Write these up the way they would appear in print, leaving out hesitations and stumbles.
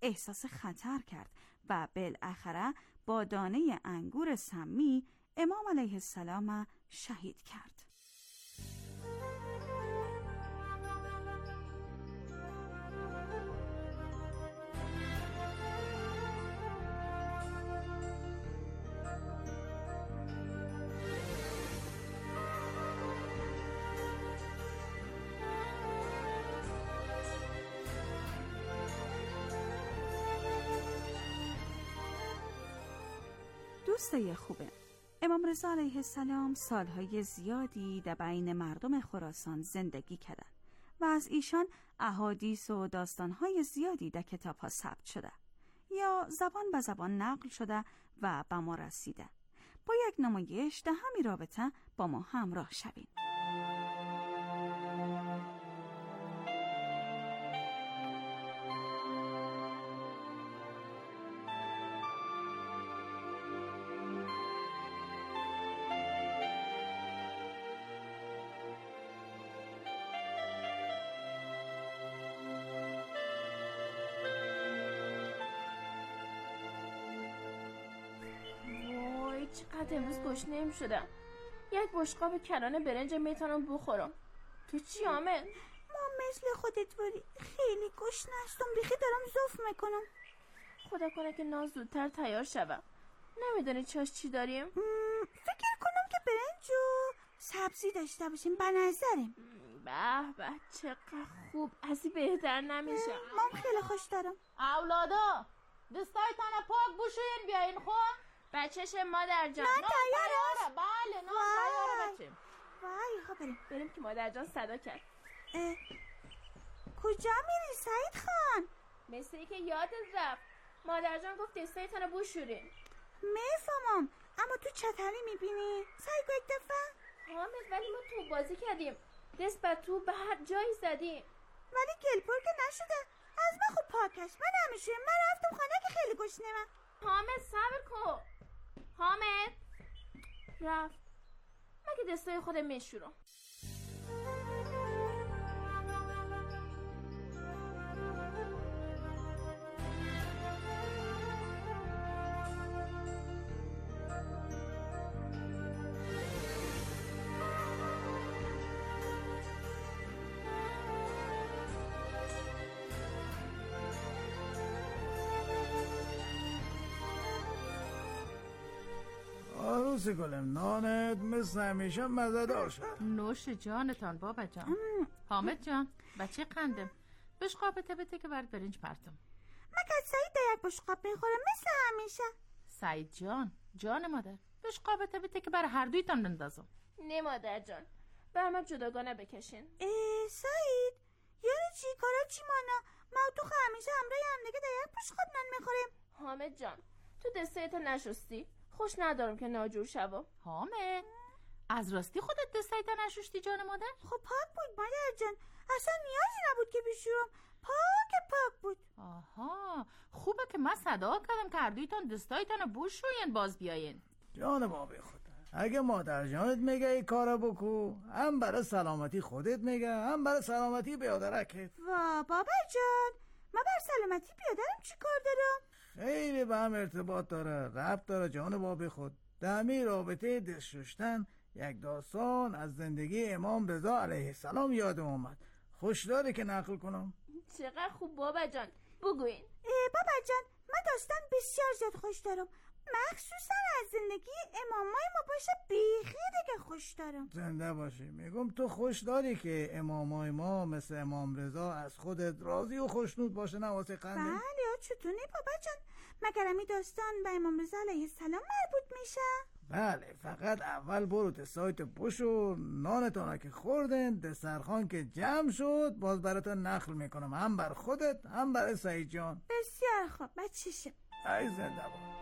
احساس خطر کرد و بالاخره با دانه انگور سمی امام علیه السلام شهید کرد. دوستای خوبه، امام رضا علیه السلام سالهای زیادی در بین مردم خراسان زندگی کردند و از ایشان احادیث و داستانهای زیادی در کتاب‌ها ثبت شده یا زبان به زبان نقل شده و به ما رسیده. با یک نمایش در همین رابطه با ما همراه شوین. چقدر امروز گشنه‌ام شدم. یک بشقاب کلان برنج میتونم بخورم. تو چی آمد؟ ما مثل خودت بودی. خیلی گشنه‌ام، ریخی دارم زوف میکنم. خدا کنه که نان زودتر تیار شود. نمیدونی چاش چی داریم؟ فکر کنم که برنج و سبزی داشته باشیم به نظرم. به به چقدر خوب، ازی بهتر نمیشه. من خیلی خوش دارم. اولادا دستایتان پاک بشوین بیاین خون. بچه‌ش مادر جان. نان تیاره. بله نان تیاره بچه. وای خب بریم که مادر جان صدا کرد. کجا میری سعید خان؟ مثل اینکه یادت رفت. مادر جان گفت دستایتان بشورین. میفهمم، اما تو چطوری میبینی؟ سعید یک دفعه حامد ولی ما تو بازی کردیم، دست به تو به هر جایی زدیم ولی گلپور که نشده. از من خوب پاکش. من همیشه رفتم خانه که خیلی گشنه‌ام. حامد صبر کن. حامد رفت. مگه دستای خودم میشورم. عروس گلم، نانت مثل همیشه مزه‌دار شد. نوش جانتان بابا جان. حامد جان بچه قندم، بشقابت بده که برات برنج پرتم. مگه سعید یک بشقاب میخوره مثل همیشه؟ سعید جان مادر، بشقابت بده که برای هر دویتان بندازم. نه مادر جان، بر ما جداگانه بکشین. سعید یعنی چی؟ کارا چی مانا؟ ما تو همیشه همراه هم دیگه در یک بشقاب نان میخوریم. حامد جان تو دستایتو نشستی؟ خوش ندارم که ناجور شوا. حامد از راستی خودت دستایتو نشستی جان مادر؟ خب پاک بود مادر جان، اصلا نیازی نبود که بشورم. پاک بود. آها خوبه که من صدا کردم که هر دویتان دستایتان بشوین باز بیاین. جان بابا خدا، اگه مادر جانت میگه این کارا بکو، هم برای سلامتی خودت میگه هم برای سلامتی بیادرکت. وا بابا جان، ما بر سلامتی بیادرم چی کار دارم؟ خیلی به هم ارتباط داره، ربط داره جان بابا خود. دمی رابطه دست شستن یک داستان از زندگی امام رضا علیه السلام یادم اومد. خوش داره که نقل کنم. چقدر خوب بابا جان، بگوین. بابا جان من داستان بسیار زیاد خوش دارم، مخصوصا از زندگی امامای ما باشه بیخی دیگه خوش دارم. زنده باشی. میگم تو خوش داری که امامای ما مثل امام رضا از خودت راضی و خوشنود باشه، نه واسه خنده؟ بله چطوری بابا جان؟ مگر این داستان به امام رضا علیه السلام مربوط میشه؟ بله، فقط اول برو دستایت بشو، نانتانا که خوردن دسترخوان که جمع شد باز براتون نقل میکنم، هم بر خودت هم برای سعید جان. بسیار خوب بچه‌شم. ای زنده باد.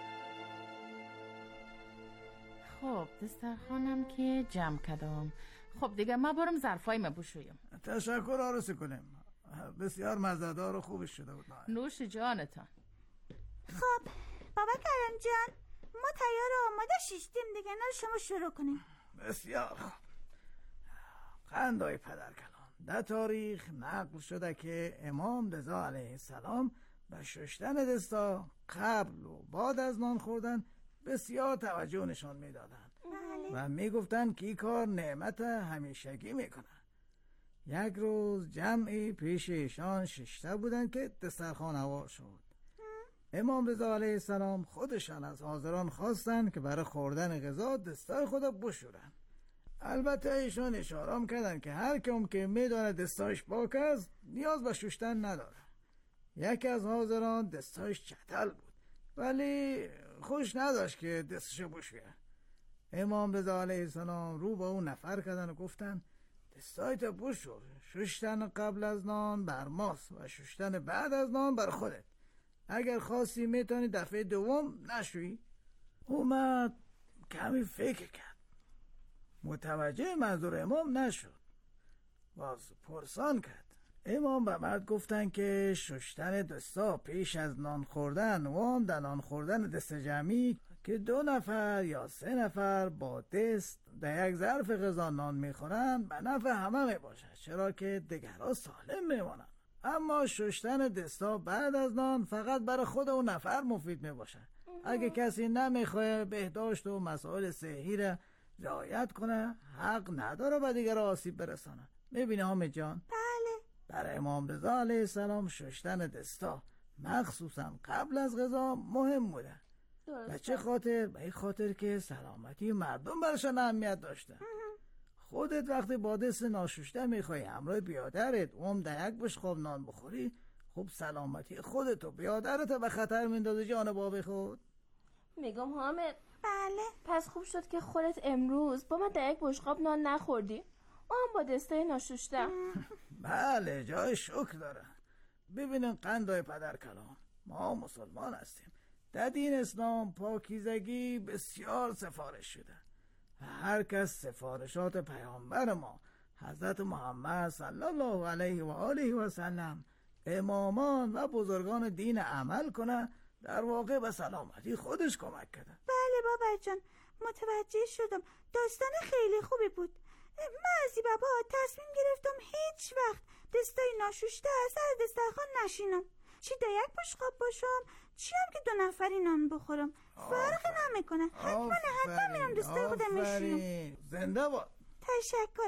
خب دسترخوانم که جمع کردم، خب دیگه ما برم ظرفای ما بشویم. تشکر آرزو کنیم. بسیار مزه‌دار و خوبش شده بود. نوش جانتان. خب بابا کرم جان، ما تیار و آماده شیشتیم دیگه، نه شما شروع کنیم. بسیار خوب. قندای پدرکلام، در تاریخ نقل شده که امام رضا علیه السلام به شستن دستا قبل و بعد از نان خوردن بسیار توجه نشان میدادند و میگفتند که این کار نعمت همیشگی میکنه. یک روز جمعی پیش ایشان ششته بودند که دسترخوان هوار شد. امام رضا علیه السلام خودشان از حاضران خواستند که برای خوردن غذا دستای خود بشورن. البته ایشان اشاره کردند که هر کم که میدونه دستایش پاک است نیاز به شستن نداره. یکی از حاضران دستایش چتل بود ولی خوش نداشت که دستشو بشوره. امام رضا علیه السلام رو با اون نفر کردن و گفتن دستایت بشور، شستن قبل از نان بر ماست و شستن بعد از نان بر خودت. اگر خواستی میتونی دفعه دوم نشوی. اومد کمی فکر کرد، متوجه منظور امام نشد، باز پرسان کرد. امام به مرد گفتن که شستن دستا پیش از نان خوردن و هم در نان خوردن دست جمعی که 2 نفر یا 3 نفر با دست در یک ظرف غذا نان میخورن به نفع همه میباشه، چرا که دیگرها سالم میمانن. اما شستن دستا بعد از نان فقط برای خود اون نفر مفید میباشه. اگه کسی نمیخواه بهداشت و مسائل صحی را رعایت کنه حق نداره به دیگر آسیب برسانه. میبینی حامد جان؟ بله. برای امام رضا علیه السلام شستن دستا مخصوصا قبل از غذا مهم بوده. به چه خاطر؟ به این خاطر که سلامتی مردم برشان اهمیت داشته. خودت وقتی با دست ناشسته میخوای همراه بیادرت و هم در یک بشقاب نان بخوری، خب سلامتی خودت و بیادرت به خطر میندازی جان باب خود. میگم حامد. بله. پس خوب شد که خودت امروز با من در یک بشقاب نان نخوردی، اون با دستای ناشسته. بله جای شکر داره. ببینن قندای پدرکلام، ما مسلمان هستیم. در دین اسلام پاکیزگی بسیار سفارش شده و هر کس سفارشات پیامبر ما حضرت محمد صلی الله علیه و آله و سلم، امامان و بزرگان دین عمل کنه، در واقع به سلامتی خودش کمک کرده. بله بابا جان، متوجه شدم. داستان خیلی خوبی بود. من از بابا تصمیم گرفتم هیچ وقت دستای ناشسته سر دسترخوان نشینم، چی در یک بشقاب باشم چی هم که 2 نفری نان بخورم، فرق نمیکنه. حتما میرم دستای خودم میشینم. زنده باد. تشکر.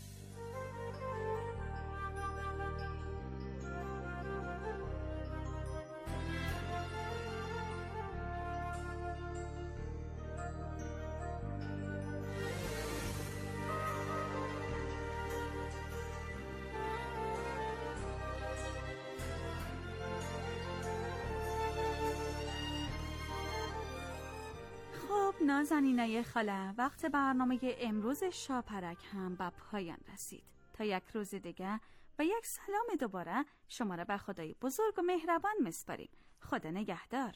نازنینای خاله، وقت برنامه امروز شاپرک هم به پایان رسید. تا یک روز دیگه و یک سلام دوباره شما را به خدای بزرگ و مهربان میسپاریم. خدا نگهدار.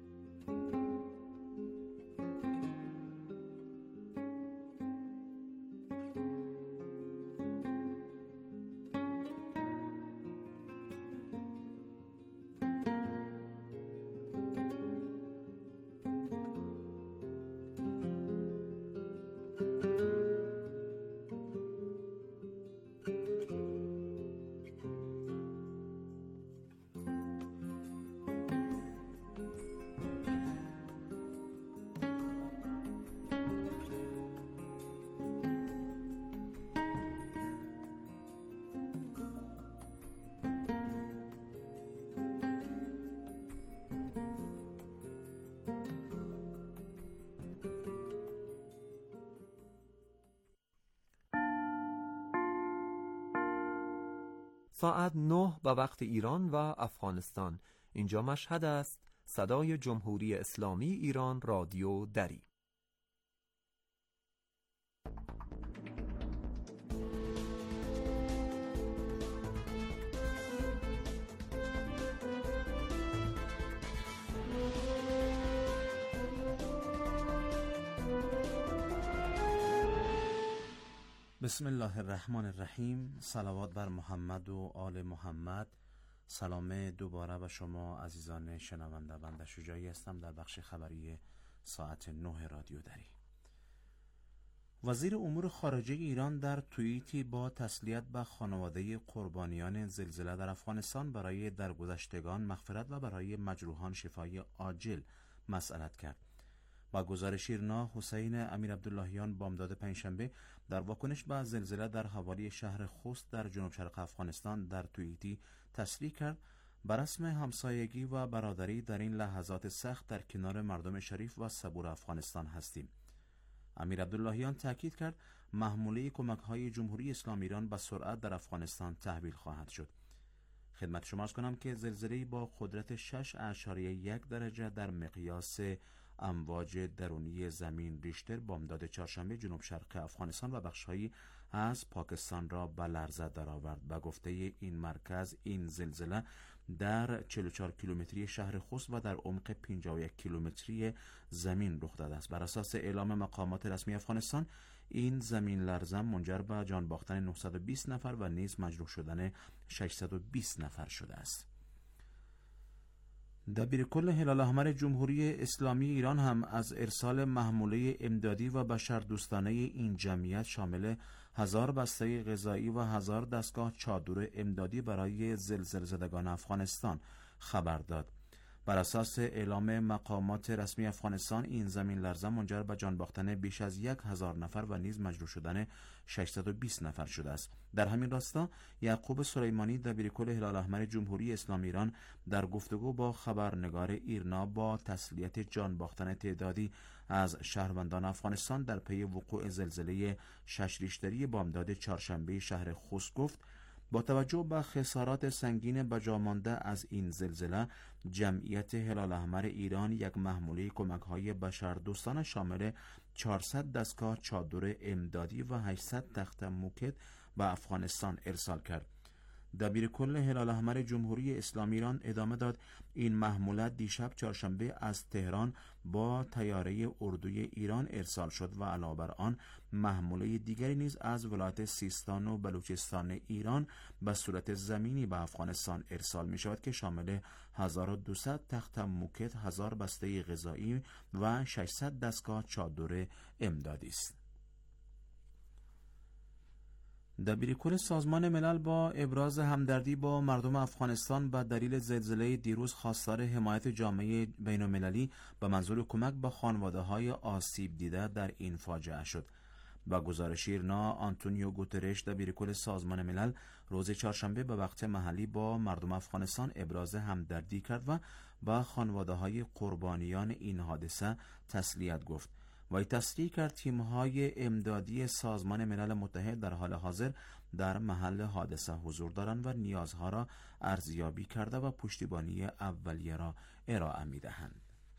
ساعت 9 به وقت ایران و افغانستان. اینجا مشهد است. صدای جمهوری اسلامی ایران، رادیو دری. بسم الله الرحمن الرحیم. صلوات بر محمد و آل محمد. سلام دوباره به شما عزیزان شنونده. بنده شجاعی هستم در بخش خبری ساعت 9 رادیو دری. وزیر امور خارجه ایران در توییتی با تسلیت به خانواده قربانیان زلزله در افغانستان برای درگذشتگان مغفرت و برای مجروحان شفای عاجل مسئلت کرد. با گزارش ایرنا، حسین امیر عبداللهیان بامداد پنجشنبه در واکنش به زلزله در حوالی شهر خوست در جنوب شرق افغانستان در توییتی تصریح کرد بر رسم همسایگی و برادری در این لحظات سخت در کنار مردم شریف و صبور افغانستان هستیم. امیر عبداللهیان تاکید کرد محموله کمک‌های جمهوری اسلامی ایران به سرعت در افغانستان تحویل خواهد شد. خدمت شما عرض کنم که زلزله با قدرت 6.1 درجه در مقیاس امواج درونی زمین ریشتر بامداد چهارشنبه جنوب شرق افغانستان و بخش‌هایی از پاکستان را به لرزه درآورد. به گفته این مرکز، این زلزله در 44 کیلومتری شهر خوست و در عمق 51 کیلومتری زمین رخ داده است. بر اساس اعلام مقامات رسمی افغانستان، این زمین لرزه منجر به جان باختن 920 نفر و نیز مجروح شدن 620 نفر شده است. دبیرکل هلال احمر جمهوری اسلامی ایران هم از ارسال محموله امدادی و بشردوستانه این جمعیت شامل 1000 بسته غذایی و 1000 دستگاه چادر امدادی برای زلزله زدگان افغانستان خبر داد. بر اساس اعلام مقامات رسمی افغانستان، این زمین لرزه منجر به جان باختن بیش از 1000 نفر و نیز مجروح شدن 620 نفر شده است. در همین راستا، یعقوب سلیمانی دبیرکل هلال احمر جمهوری اسلامی ایران در گفتگو با خبرنگار ایرنا با تسلیت جان باختن تعدادی از شهروندان افغانستان در پی وقوع زلزله 6 ریشتری بامداد چهارشنبه شهر خوست گفت با توجه به خسارات سنگین بجامانده از این زلزله، جمعیت هلال احمر ایران یک محموله کمک‌های بشردوستانه شامل 400 دستگاه چادر امدادی و 800 تخته موکت به افغانستان ارسال کرد. دبیرکل هلال احمر جمهوری اسلامی ایران ادامه داد این محموله دیشب چهارشنبه از تهران با طیاره اردوی ایران ارسال شد و علاوه بر آن محموله دیگری نیز از ولایت سیستان و بلوچستان ایران به صورت زمینی به افغانستان ارسال می شود که شامل 1200 تخته موکت، 1000 بسته غذایی و 600 دستگاه چادر امدادی است. دبیرکل سازمان ملل با ابراز همدردی با مردم افغانستان به دلیل زلزله دیروز خواستار حمایت جامعه بین‌المللی به منظور کمک به خانواده‌های آسیب دیده در این فاجعه شد. با گزارش ایرنا، آنتونیو گوترش دبیرکل سازمان ملل روز چهارشنبه به وقت محلی با مردم افغانستان ابراز همدردی کرد و با خانواده‌های قربانیان این حادثه تسلیت گفت. وی تصریح کرد تیم‌های امدادی سازمان ملل متحد در حال حاضر در محل حادثه حضور دارند و نیازها را ارزیابی کرده و پشتیبانی اولیه را ارائه می‌دهند.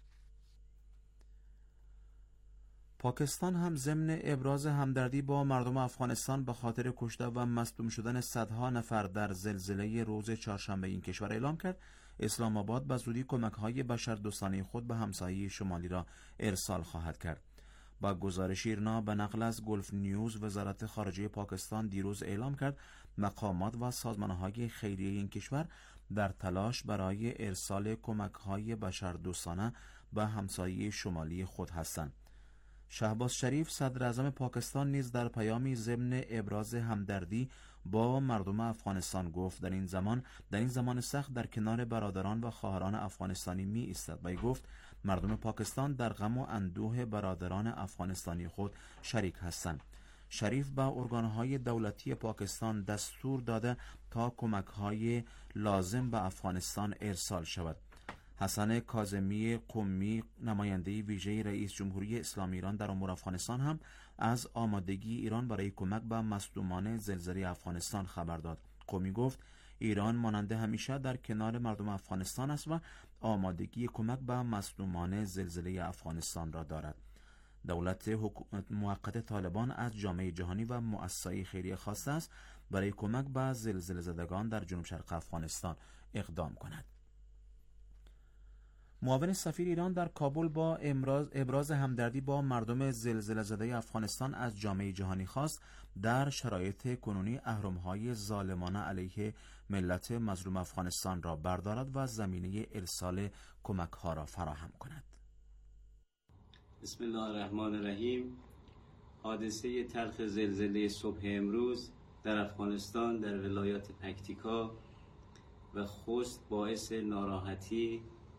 پاکستان هم ضمن ابراز همدردی با مردم افغانستان به خاطر کشته و مصدوم شدن صدها نفر در زلزله روز چهارشنبه این کشور اعلام کرد اسلام آباد به زودی کمک‌های بشردوستانه خود به همسایه شمالی را ارسال خواهد کرد. با گزارش ایرنا به نقل از گلف نیوز، وزارت خارجه پاکستان دیروز اعلام کرد مقامات و سازمان‌های خیریه این کشور در تلاش برای ارسال کمک‌های بشردوستانه به همسایه شمالی خود هستند. شهباز شریف صدر اعظم پاکستان نیز در پیامی ضمن ابراز همدردی با مردم افغانستان گفت در این زمان سخت در کنار برادران و خواهران افغانستانی می ایستد و گفت مردم پاکستان در غم و اندوه برادران افغانستانی خود شریک هستند. شریف به ارگانهای دولتی پاکستان دستور داده تا کمک‌های لازم به افغانستان ارسال شود. حسن کاظمی قمی، نماینده ویژه رئیس جمهوری اسلامی ایران در امور افغانستان، هم از آمادگی ایران برای کمک به مصدومان زلزله افغانستان خبر داد. قمی گفت ایران مانند همیشه در کنار مردم افغانستان است و آمادگی کمک به مصدومان زلزله افغانستان را دارد. دولت حکومت موقت طالبان از جامعه جهانی و مؤسسات خیریه خواسته است برای کمک به زلزله زدگان در جنوب شرق افغانستان اقدام کند. معاون سفیر ایران در کابل با ابراز همدردی با مردم زلزله زده افغانستان از جامعه جهانی خواست در شرایط کنونی اهرم‌های ظالمانه علیه ملت مظلوم افغانستان را بردارد و زمینه ارسال کمک‌ها را فراهم کند. بسم الله الرحمن الرحیم. حادثه تلخ زلزله صبح امروز در افغانستان در ولایات پکتیکا و خوست باعث ناراحتی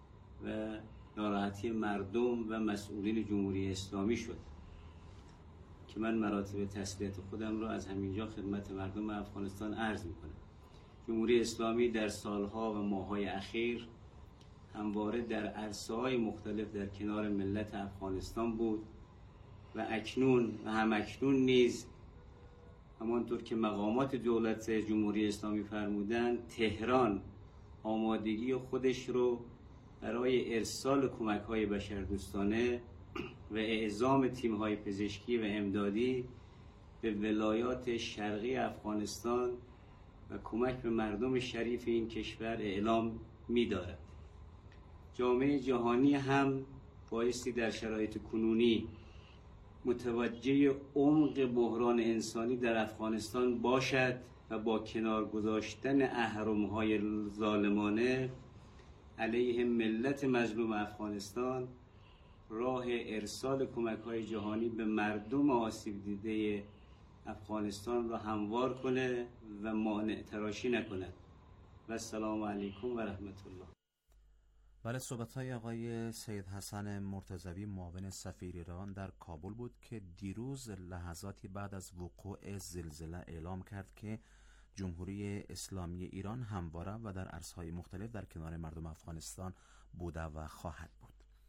مردم و مسئولین جمهوری اسلامی شد که من مراتب تسلیت خودم را از همینجا خدمت مردم افغانستان عرض می‌کنم. جمهوری اسلامی در سالها و ماه‌های اخیر همواره در عرصه‌های مختلف در کنار ملت افغانستان بود و همکنون نیز همانطور که مقامات دولت جمهوری اسلامی فرمودند، تهران آمادگی خودش رو برای ارسال کمک‌های بشردوستانه و اعزام تیم‌های پزشکی و امدادی به ولایات شرقی افغانستان و کمک به مردم شریف این کشور اعلام می‌دارد. جامعه جهانی هم بایستی در شرایط کنونی متوجه عمق بحران انسانی در افغانستان باشد و با کنار گذاشتن اهرم‌های ظالمانه علیه ملت مظلوم افغانستان راه ارسال کمک‌های جهانی به مردم آسیب دیده افغانستان را هموار کنه و مانع تراشی نکند. و السلام علیکم و رحمت الله. بله، صحبت‌های آقای سید حسن مرتضوی معاون سفیر ایران در کابل بود که دیروز لحظاتی بعد از وقوع زلزله اعلام کرد که جمهوری اسلامی ایران همواره و در عرصه‌های مختلف در کنار مردم افغانستان بوده و خواهد بود.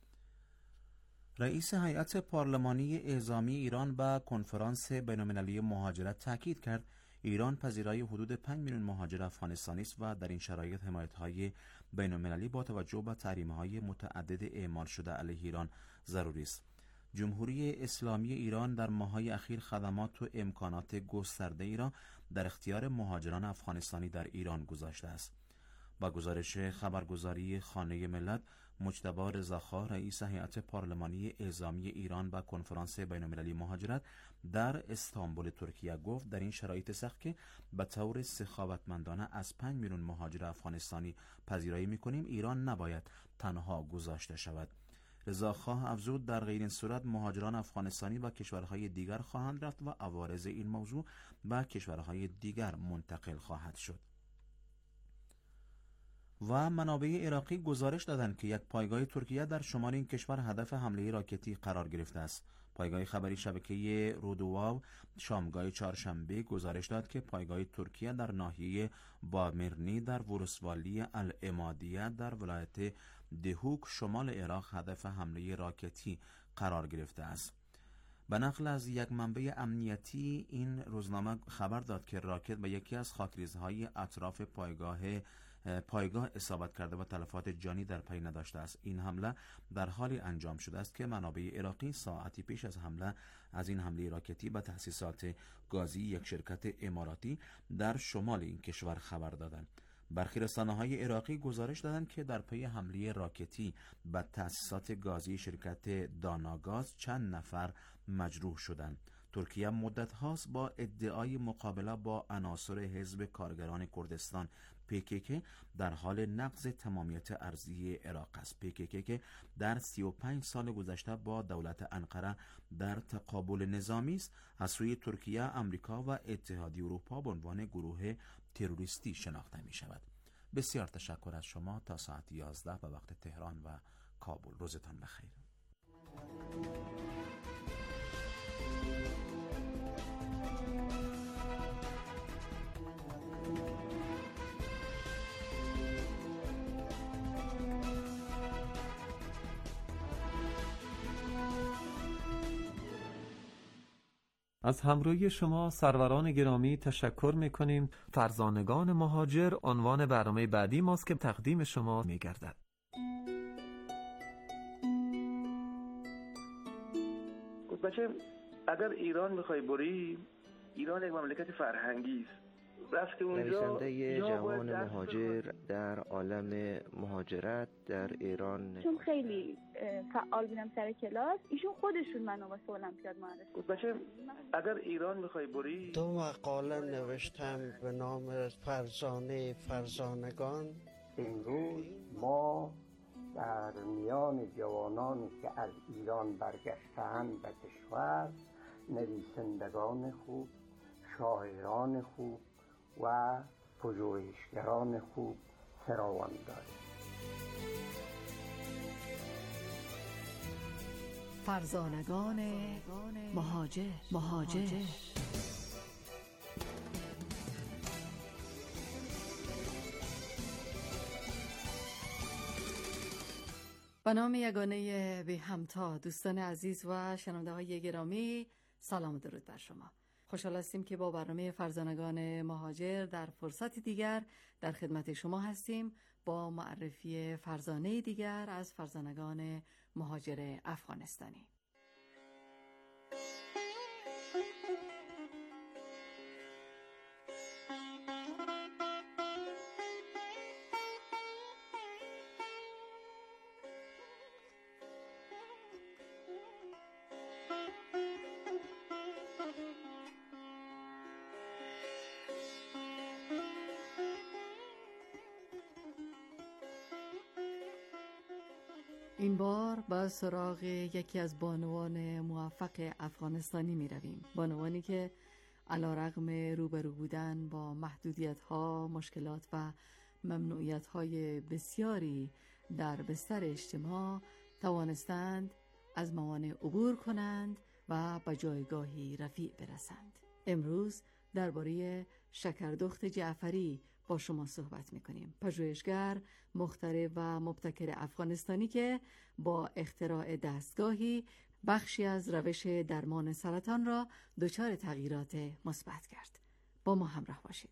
رئیس هیئت پارلمانی اعزامی ایران به کنفرانس بین‌المللی مهاجرت تاکید کرد ایران پذیرای حدود 5 میلیون مهاجر افغانستانی است و در این شرایط حمایت‌های بین‌المللی با توجه به تحریم‌های متعدد اعمال شده علیه ایران ضروری است. جمهوری اسلامی ایران در ماه‌های اخیر خدمات و امکانات گسترده‌ای را در اختیار مهاجران افغانستانی در ایران گذاشته است. با گزارش خبرگزاری خانه ملت، مجتبی رضاخواه رئیس هیئت پارلمانی اعزامی ایران با کنفرانس بین‌المللی مهاجرت در استانبول ترکیه گفت در این شرایط سخت که به طور سخاوتمندانه از 5 میلیون مهاجر افغانستانی پذیرایی می‌کنیم، ایران نباید تنها گذاشته شود. رضاخواه افزود در غیر این صورت مهاجران افغانستانی و کشورهای دیگر خواهند رفت و عوارض این موضوع به کشورهای دیگر منتقل خواهد شد. و منابع عراقی گزارش دادند که یک پایگاه ترکیه در شمال این کشور هدف حمله راکتی قرار گرفته است. پایگاه خبری شبکه رودواو شامگاه چهارشنبه گزارش داد که پایگاه ترکیه در ناحیه بامرنی در ولسوالی العمادیه در ولایت دهوک شمال عراق هدف حمله راکتی قرار گرفته است. به نقل از یک منبع امنیتی، این روزنامه خبر داد که راکت به یکی از خاکریزهای اطراف پایگاه اصابت کرده و تلفات جانی در پی نداشته است. این حمله در حالی انجام شده است که منابع عراقی ساعتی پیش از این حمله راکتی به تأسیسات گازی یک شرکت اماراتی در شمال این کشور خبر دادند. برخی رسانه‌های عراقی گزارش دادند که در پی حمله راکتی به تأسیسات گازی شرکت داناگاز چند نفر مجروح شدند. ترکیه مدت هاست با ادعای مقابله با عناصر حزب کارگران کردستان PKK در حال نقض تمامیت ارضی عراق است. PKK که در 35 سال گذشته با دولت انقره در تقابل نظامی است، از سوی ترکیه، آمریکا و اتحادیه اروپا به عنوان گروه تروریستی شناخته می شود. بسیار تشکر از شما. تا ساعت 11 به وقت تهران و کابل. روزتان بخیر. از همراهی شما سروران گرامی تشکر میکنیم. فرزانگان مهاجر عنوان برنامه بعدی ماست که تقدیم شما میگردد. بچه، اگر ایران میخوای بری، ایران یک مملکت فرهنگی است. رفته اونجا نویسنده جوان مهاجر در عالم مهاجرت در ایران. چون خیلی فعال بودم سر کلاس، ایشون خودشون منو واسه المپیاد معرفی. بچه اگر ایران میخوای بری، 2 مقاله نوشتم به نام فرزانه فرزانگان. امروز ما در میان جوانانی که از ایران برگشته‌اند به کشور، نویسندگان خوب، شاعران خوب و پژوهشگران خوب فراوان داریم. فرزانگان مهاجر. به نام یگانه بی همتا، دوستان عزیز و شنونده های گرامی، سلام و درود بر شما. خوشحال هستیم که با برنامه فرزانگان مهاجر در فرصت دیگر در خدمت شما هستیم با معرفی فرزانه دیگر از فرزانگان مهاجر افغانستانی. این بار با سراغ یکی از بانوان موفق افغانستانی می رویم. بانوانی که علیرغم روبرو بودن با محدودیت‌ها، مشکلات و ممنوعیت‌های بسیاری در بستر اجتماع توانستند از موانع عبور کنند و به جایگاهی رفیع برسند. امروز درباره شکردخت جعفری با شما صحبت می‌کنیم. پژوهشگر، مخترع و مبتکر افغانستانی که با اختراع دستگاهی بخشی از روش درمان سرطان را دچار تغییرات مثبت کرد. با ما همراه باشید.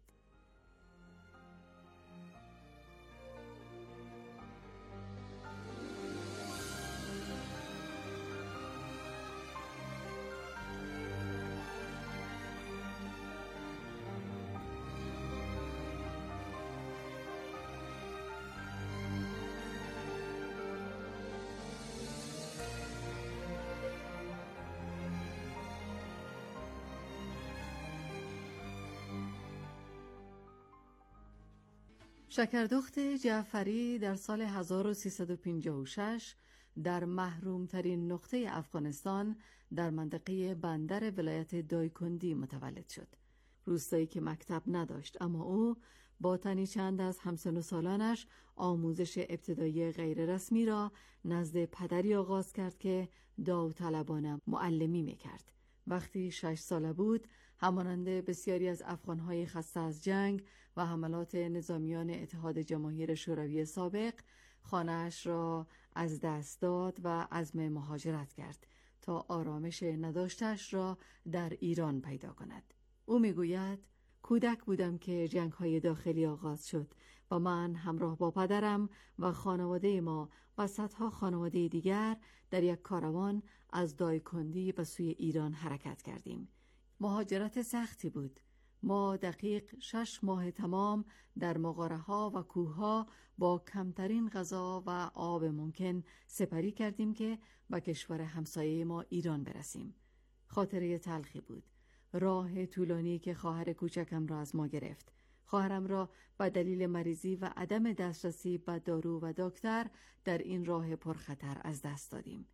شکردخت جعفری در سال 1356 در محرومترین نقطه افغانستان در منطقه بندر ولایت دایکندی متولد شد. روستایی که مکتب نداشت، اما او با تنی چند از همسن و سالانش آموزش ابتدایی غیر رسمی را نزد پدری آغاز کرد که داوطلبانه معلمی میکرد. وقتی 6 ساله بود، همانند بسیاری از افغانهای خسته از جنگ و حملات نظامیان اتحاد جماهیر شوروی سابق، خانه‌اش را از دست داد و عزم مهاجرت کرد تا آرامش نداشتش را در ایران پیدا کند. او میگوید کودک بودم که جنگ‌های داخلی آغاز شد و من همراه با پدرم و خانواده ما و صدها خانواده دیگر در یک کاروان از دایکندی به سوی ایران حرکت کردیم. مهاجرت سختی بود. ما دقیق 6 ماه تمام در مغاره‌ها و کوه‌ها با کمترین غذا و آب ممکن سپری کردیم که به کشور همسایه ما ایران برسیم. خاطره تلخی بود. راه طولانی که خواهر کوچکم را از ما گرفت. خواهرم را به دلیل مریضی و عدم دسترسی به دارو و دکتر در این راه پرخطر از دست دادیم.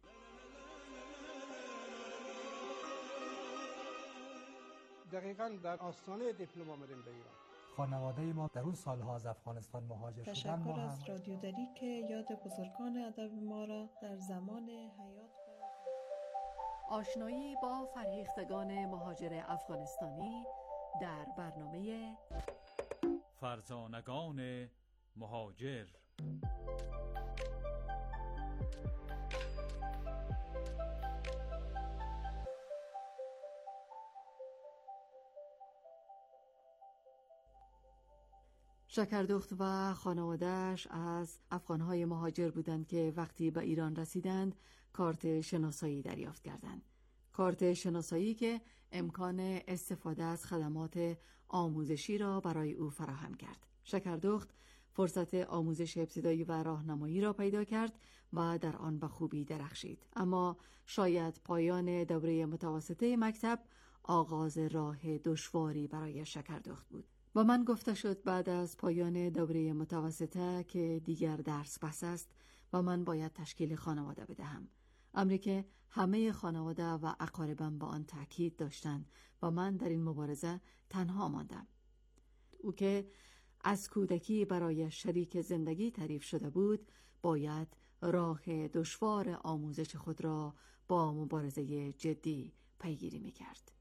دقیقاً در آستانه دیپلم آمدیم به ایران. خانواده ما در اون سالها از افغانستان مهاجر شدن. تشکر از رادیو دری که یاد بزرگان ادب ما را در زمان حیات آشنایی با فرهیختگان مهاجر افغانستانی در برنامه فرزانگان مهاجر. شکردخت و خانواده‌اش از افغانهای مهاجر بودند که وقتی به ایران رسیدند کارت شناسایی دریافت کردند. کارت شناسایی که امکان استفاده از خدمات آموزشی را برای او فراهم کرد. شکردخت فرصت آموزش ابتدایی و راهنمایی را پیدا کرد و در آن به خوبی درخشید. اما شاید پایان دوره متوسطه مکتب آغاز راه دشواری برای شکردخت بود. با من گفته شد بعد از پایان دوره متوسطه که دیگر درس بس است و من باید تشکیل خانواده بدهم. امری که همه خانواده و اقاربم با آن تأکید داشتند و من در این مبارزه تنها ماندم. او که از کودکی برای شریک زندگی تعریف شده بود باید راه دشوار آموزش خود را با مبارزه جدی پیگیری می‌کرد.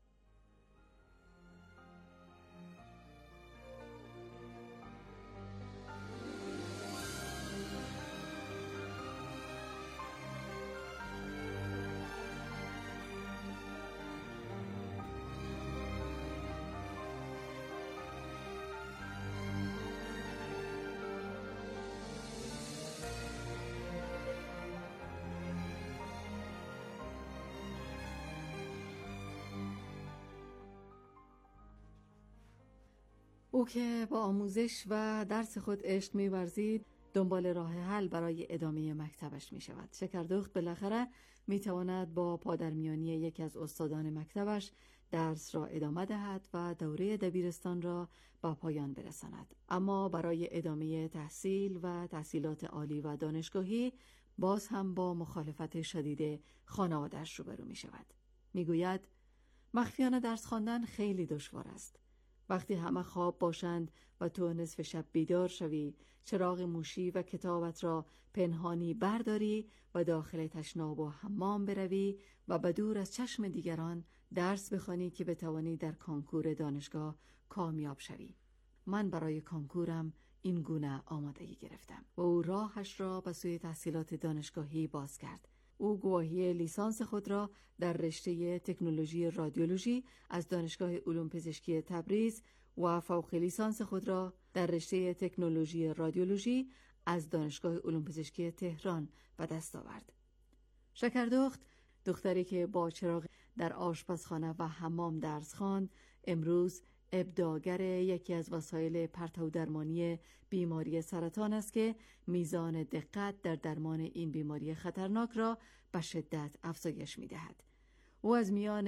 او که با آموزش و درس خود عشق می‌ورزید دنبال راه حل برای ادامه مکتبش می شود. شکردخت بالاخره می تواند با پادرمیانی یکی از استادان مکتبش درس را ادامه دهد و دوره دبیرستان را به پایان برساند. اما برای ادامه تحصیل و تحصیلات عالی و دانشگاهی باز هم با مخالفت شدید خانواده‌اش روبرو می شود. می گوید مخفیانه درس خواندن خیلی دشوار است. وقتی همه خواب باشند و تو نصف شب بیدار شوی، چراغ موشی و کتابت را پنهانی برداری و داخل تشناب و حمام بروی و به دور از چشم دیگران درس بخوانی که بتوانی در کانکور دانشگاه کامیاب شوی. من برای کانکورم این گونه آمادگی گرفتم و او راهش را به سوی تحصیلات دانشگاهی باز کرد. او گواهی لیسانس خود را در رشته تکنولوژی رادیولوژی از دانشگاه علوم پزشکی تبریز و فوق لیسانس خود را در رشته تکنولوژی رادیولوژی از دانشگاه علوم پزشکی تهران به دست آورد. شکردخت، دختری که با چراغ در آشپزخانه و حمام درس خواند، امروز ابداعگر یکی از وسایل پرتو درمانی بیماری سرطان است که میزان دقت در درمان این بیماری خطرناک را به شدت افزایش می‌دهد. او از میان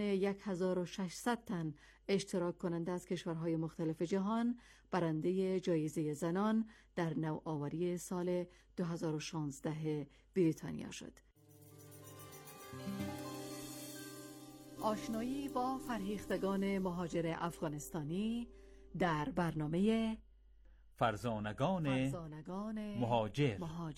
1600 تن اشتراک کننده از کشورهای مختلف جهان برنده جایزه زنان در نوآوری سال 2016 بریتانیا شد. آشنایی با فرهیختگان مهاجر افغانستانی در برنامه فرزانگان مهاجر.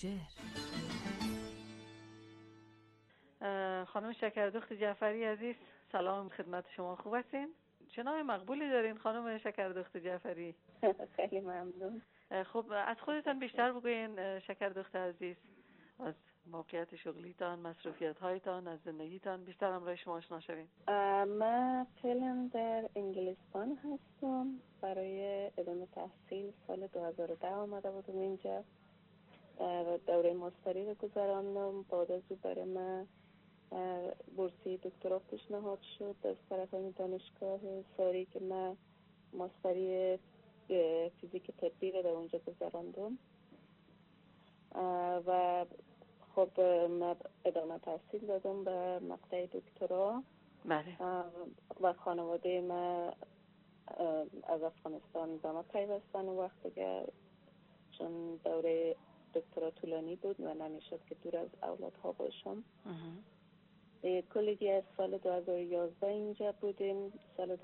خانم شکردخت جعفری عزیز، سلام خدمت شما. خوب هستین؟ چه نام مقبولی دارین خانم شکردخت جعفری؟ خیلی ممنون. خب از خودتان بیشتر بگوین شکردخت عزیز، از موقعیت شغلیتان، مسئولیت هایتان، از زندگیتان بیشتر همراه شما آشنا شویم. من فعلا در انگلستان هستم. برای ادامه تحصیل سال 2010 آمده بودم اینجا و دوره ماستری رو گذراندم. بعد از او برای من بورسی دکترا پیشنهاد شد از طرف دانشگاه ساری که من ماستری فیزیک طبی رو در اونجا گذراندم و خب من ادامه تحصیل دادم به مقطع دکترا. بله. و خانواده من از افغانستان به ما پیوستن و وقت دیگه چون دوره دکترا طولانی بود و نمیشد که دور از اولادها باشم. کلی از سال 2011 اینجا بودیم. سال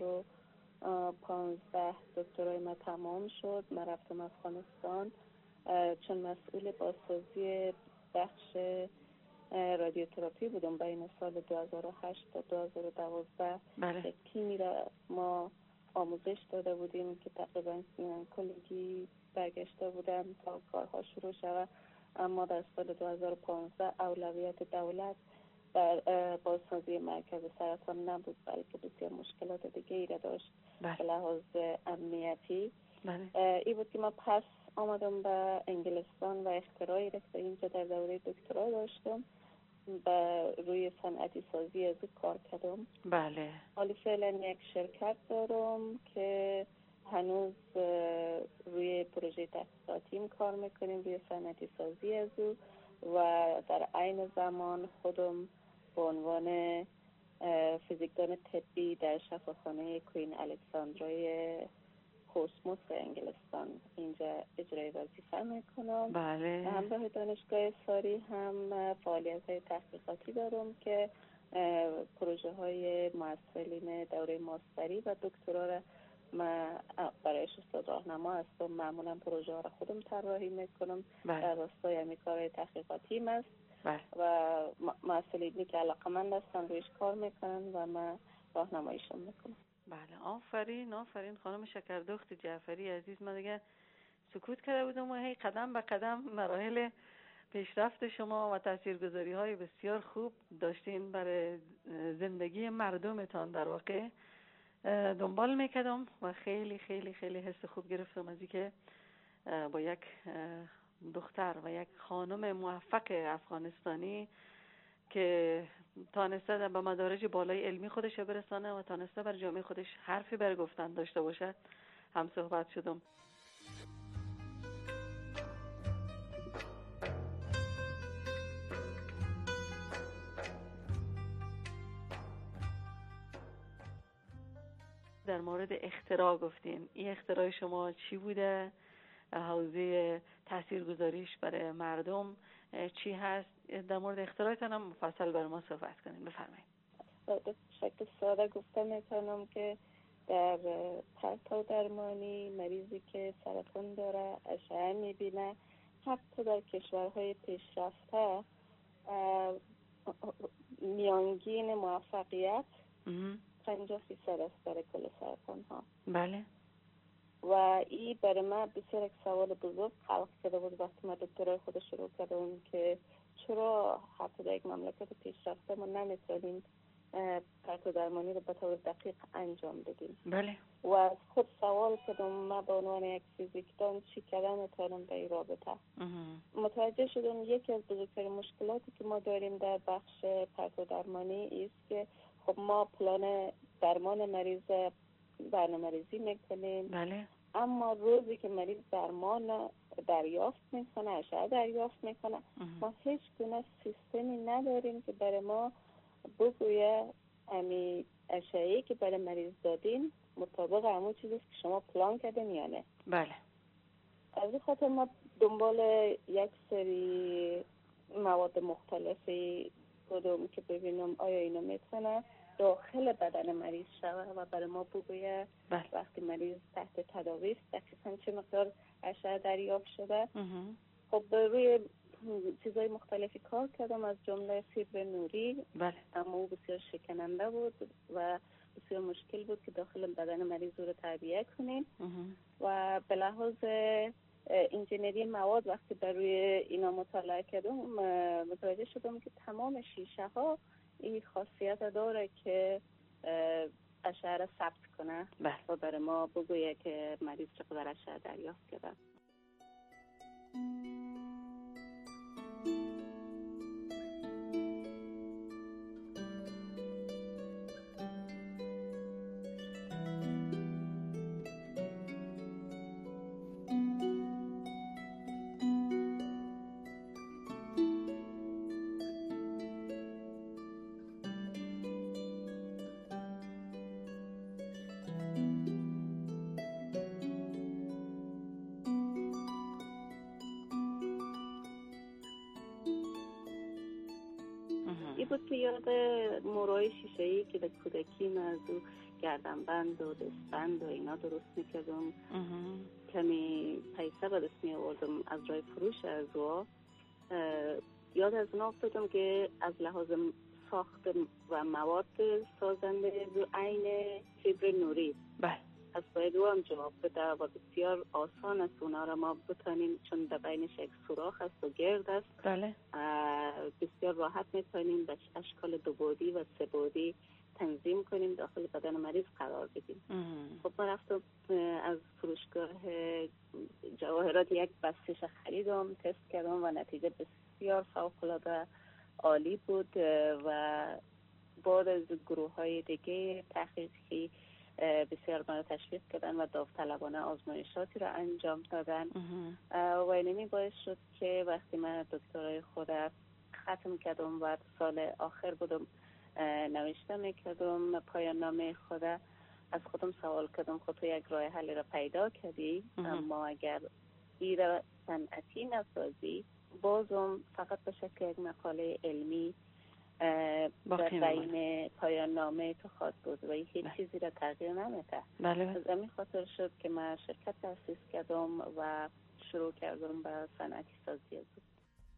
2015 دکترای ما تمام شد. من رفتم افغانستان چون مسئول بازسازی بخش رادیوتراپی بودم بین سال 2008 تا 2012. بله. تیمی را ما آموزش داده بودیم که تقریبا کلگی برگشته بودن تا کارها شروع شود، اما در سال 2015 اولویت دولت در بازسازی مرکز سرطان نبود، بلکه بسیار مشکلات دیگه ای را داشت به لحاظ امنیتی. این بود که ما پس آمدم به انگلستان و اختراعی را که اینجا در دوره دکترا داشتم روی صنعتی سازی از کار کردم. بله. حالی فعلا یک شرکت دارم که هنوز روی پروژه تحقیقاتیم کار میکنیم روی صنعتی سازی از او و در عین زمان خودم به عنوان فیزیکدان طبی در شفاخانه کوین الکساندرای کوسموس انگلستان اینجا اجرای وظیفه میکنم. بله. همراه دانشگاه ساری هم فعالیت تحقیقاتی دارم که پروژه های محصلین دوره ماستری و دکترا را من برایش استاد راهنما هستم. معمولا پروژه ها را خودم طراحی میکنم. در راستای همین کارهای تحقیقاتی است و محصلینی که علاقه‌مند هستن رویش کار میکنن و من راهنماییشون میکنم. بله، آفرین خانم شکردخت جعفری عزیز. من دیگه سکوت کرده بودم و هی قدم به قدم مراحل پیشرفت شما و تاثیرگذاری های بسیار خوب داشتین برای زندگی مردمتان در واقع دنبال میکردم و خیلی خیلی خیلی حس خوب گرفتم از اینکه با یک دختر و یک خانم موفق افغانستانی که تانسته به مدارج بالای علمی خودش برسانه و تانسته بر جامعه خودش حرفی بر گفتن داشته باشه هم صحبت شدم. در مورد اختراع گفتین. این اختراع شما چی بوده؟ حوزه تاثیرگذاریش برای مردم چی هست؟ در مورد اختراعتان هم مفصل بر ما صحبت کنین. بفرمایید. به شکل ساده گفته میتونم که در پرتو درمانی مریضی که سرطان داره اشعه میبینه، حتی در کشورهای پیشرفته میانگین موفقیت 50% است برای کل سرطان ها. بله. و این برای من بسیار یک سوال بزرگ خلق کرده بود وقتی من دکترای خود شروع کردم که چرا حتی در یک مملکت پیشرفته ما نمیتونیم پرتو درمانی رو به طور دقیق انجام بدیم. بله. و از خود سوال کردم من به عنوان یک فیزیکدان چی کردن میتونم در این رابطه. متوجه شدم یکی از بزرگترین مشکلاتی که ما داریم در بخش پرتو درمانی است که خب ما پلان درمان مریض برنامه‌ریزی میکنیم. بله. اما روزی که مریض درمان دریافت میکنه، اشعه دریافت میکنه، ما هیچ گونه سیستمی نداریم که برای ما بگویه امی اشعه‌ای که برای مریض دادین مطابق همون چیزی که شما پلان کردین یا نه. بله. از این خاطر ما دنبال یک سری مواد مختلفی بودم که ببینم آیا اینا میتونه داخل بدن مریض شوه و برای ما بگویه وقتی مریض تحت تداوی است دقیقاً چه مقدار اشعه دریافت شده. خب روی چیزای مختلفی کار کردم از جمله فیبر نوری. بله. اما او بسیار شکننده بود و بسیار مشکل بود که داخل بدن مریض رو تعبیه کنیم. و به لحاظ انجینری مواد وقتی بر روی اینا مطالعه کردم متوجه شدم که تمام شیشه ها این خاصیت داره که اشعه را ثبت کنه و برای ما بگویه که مریض چقدر اشعه دریافت کرده. این بود که یاد مورای شیشه‌ای که در کودکی من از او گردنبند و دستبند و اینا درست میکردم. کمی پیسه به دست می آوردم از رای فروش از او. یاد از اونا افتادم که از لحاظ ساخت و مواد سازنده رو عین فیبر نوری. بله. از باید او هم جواب بده و بسیار آسان است اونا را ما بتانیم، چون در بینش یک سوراخ است و گرد است. بله. بسیار راحت میتونیم به اشکال 2 بعدی و 3 بعدی تنظیم کنیم داخل بدن مریض قرار بدیم. خب من رفتم از فروشگاه جواهرات یک بستش خریدم، تست کردم و نتیجه بسیار فوق‌العاده عالی بود و بعد از گروه های دیگه تحقیقی بسیار ما تشویق کردن و داوطلبانه آزمایشاتی را انجام دادن و اینمی باعث شد که وقتی من دکترای خود ختم کردم و سال آخر بودم نوشته میکردم پایان نامه خود، از خودم سوال کردم خود تو یک راه حلی را پیدا کردی، اما اگر ای را صنعتی نسازی بازم فقط به شکل یک مقاله علمی در بین پایان نامه تو خواهد بود و هیچ چیزی را تغییر نمیده. از همین خاطر شد که من شرکت تأسیس کردم و شروع کردم به صنعتی سازی از بود.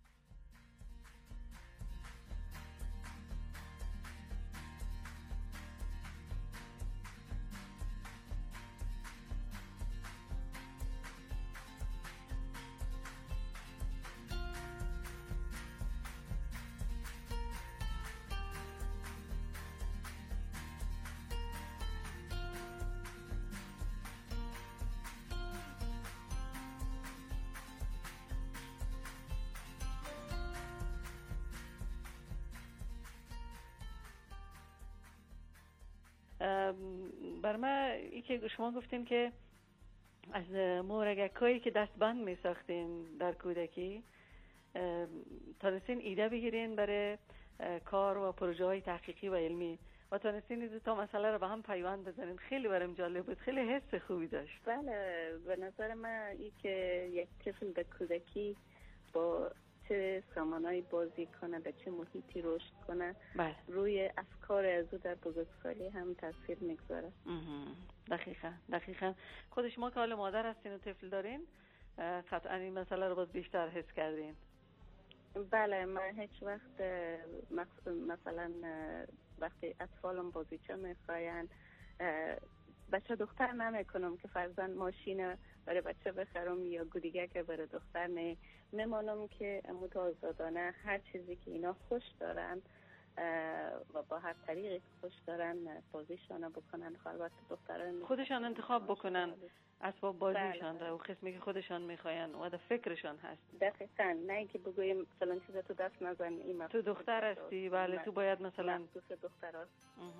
بر من ای که شما گفتین که از مورگکایی که دستبند می ساختین در کودکی تانستین ایده بگیرین برای کار و پروژه های تحقیقی و علمی و تانستین این تا مسئله رو به هم پیوند بزنین. خیلی برام جالب بود، خیلی حس خوبی داشت. بله، به نظر من ای که یک طفل در کودکی با چه سامانهایی بازی کنه، در چه محیطی رشد کنه، روی افکار از او در بزرگسالی هم تاثیر میگذاره. دقیقاً. خود شما که حال مادر هستین و طفل دارین قطعا این مسئله رو باز بیشتر حس کردین. بله، من هیچ وقت مثلا وقتی اطفالم بازیچه میخواین بچه دختر نمیکنم که فرضاً ماشین برای بچه بخرم یا گودیگه که برای دختر نمانم که امود آزادانه هر چیزی که اینا خوش دارن و با هر طریقی که خوش دارن بازیشان بکنن. البته دختران خودشان انتخاب بکنن اسباب بازیشان و قسمی که خودشان میخواین و در فکرشان هست. دقیقاً، نه که بگویم فلان چیز تو دست نزن، این تو دختر هستی، بله تو باید مثلا دوست دختر هست.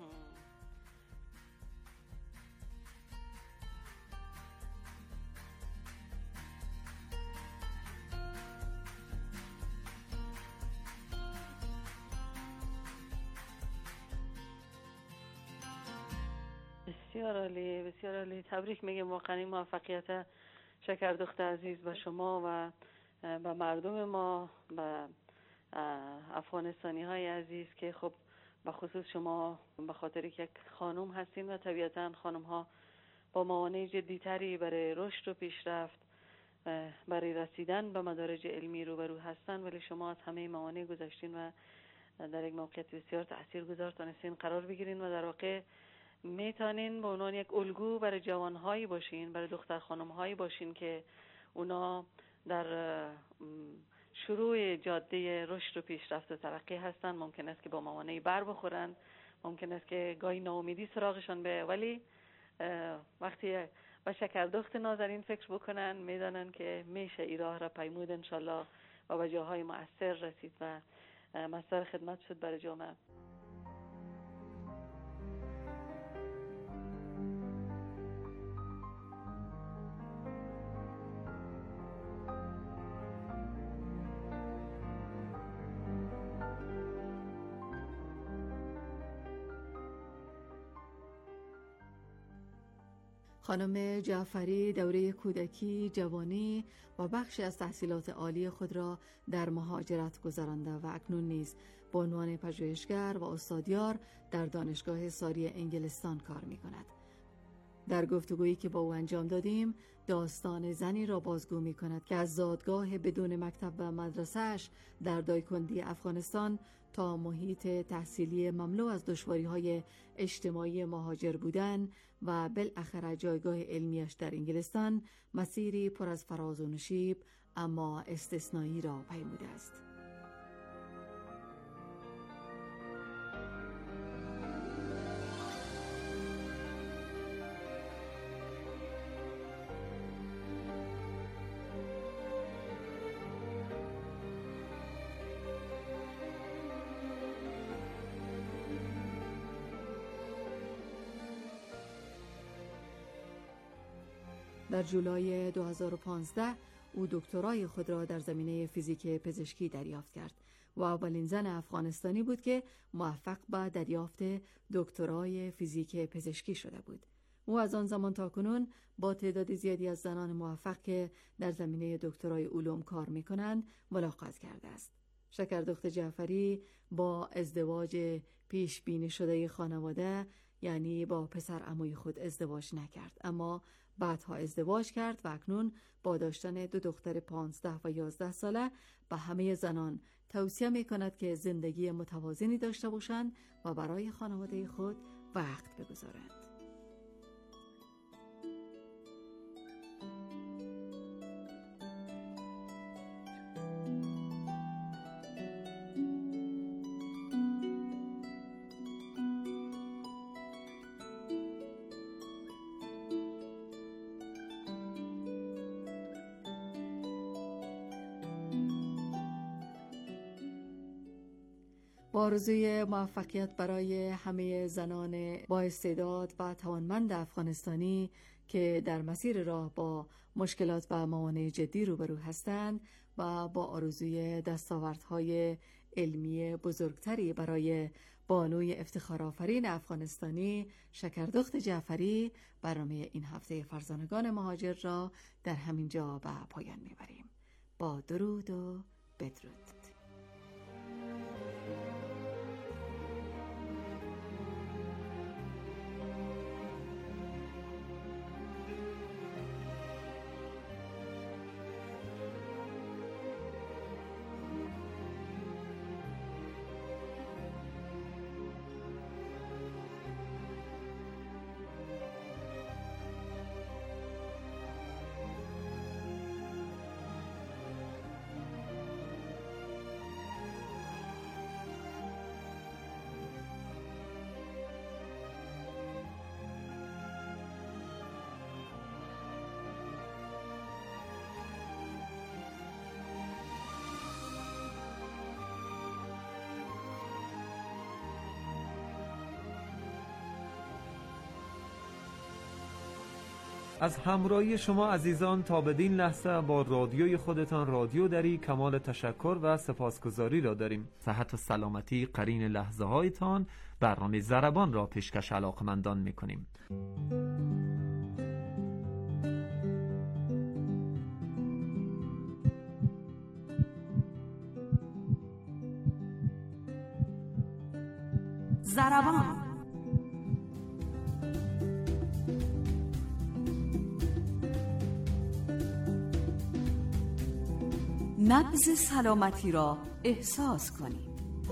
بسیار عالی. تبریک میگم واقعا موفقیت شکردخت عزیز به شما و به مردم ما، به افغانستانی های عزیز که خب به خصوص شما به خاطر که یک خانم هستین و طبیعتا خانم ها با موانع جدیتری برای رشد و پیشرفت برای رسیدن به مدارج علمی روبرو هستن، ولی شما از همه موانع گذشتین و در یک موقعیت بسیار تاثیرگذار تونستین قرار بگیرین و در واقع میتونین به عنوان یک الگو برای جوانهایی باشین، برای دختر خانمهایی باشین که اونا در شروع جاده رشد و پیشرفت و ترقی هستن. ممکن است که با موانعی بر بخورن، ممکن است که گاهی ناامیدی سراغشان به، ولی وقتی با شکردخت نازنین فکر بکنن میدانن که میشه این راه را پیمود انشالله و به جاهای مؤثر رسید و مصدر خدمت شد برای جامعه. خانم جعفری دوره کودکی، جوانی و بخشی از تحصیلات عالی خود را در مهاجرت گذرانده و اکنون نیز به عنوان پژوهشگر و استادیار در دانشگاه ساری انگلستان کار می کند. در گفتگویی که با او انجام دادیم داستان زنی را بازگو می کند که از زادگاه بدون مکتب و مدرسه‌اش در دایکندی افغانستان تا محیط تحصیلی مملو از دشواری‌های اجتماعی مهاجر بودن و بالاخره جایگاه علمیش در انگلستان مسیری پر از فراز و نشیب اما استثنایی را پیموده است. در جولای 2015 او دکترای خود را در زمینه فیزیک پزشکی دریافت کرد و اولین زن افغانستانی بود که موفق به دریافت دکترای فیزیک پزشکی شده بود. او از آن زمان تا کنون با تعداد زیادی از زنان موفق که در زمینه دکترای علوم کار می‌کنند ملاقات کرده است. شکردخت جعفری با ازدواج پیش بینی شده خانواده، یعنی با پسر عموی خود ازدواج نکرد، اما بعدها ازدواج کرد و اکنون با داشتن 2 دختر 15 و 11 ساله به همه زنان توصیه می کند که زندگی متوازنی داشته باشند و برای خانواده خود وقت بگذارند. با آرزوی موفقیت برای همه زنان با استعداد و توانمند افغانستانی که در مسیر راه با مشکلات و موانع جدی روبرو هستند و با آرزوی دستاوردهای علمی بزرگتری برای بانوی افتخارآفرین افغانستانی شکردخت جعفری، برنامه این هفته فرزانگان مهاجر را در همین جا به پایان میبریم. با درود و بدرود. از همراهی شما عزیزان تا بدین لحظه با رادیوی خودتان رادیو دری کمال تشکر و سپاسگزاری را داریم. صحت و سلامتی قرین لحظه هایتان. برنامه ضربان را پیشکش علاقمندان میکنیم. ضربان نبض سلامتی را احساس کنید.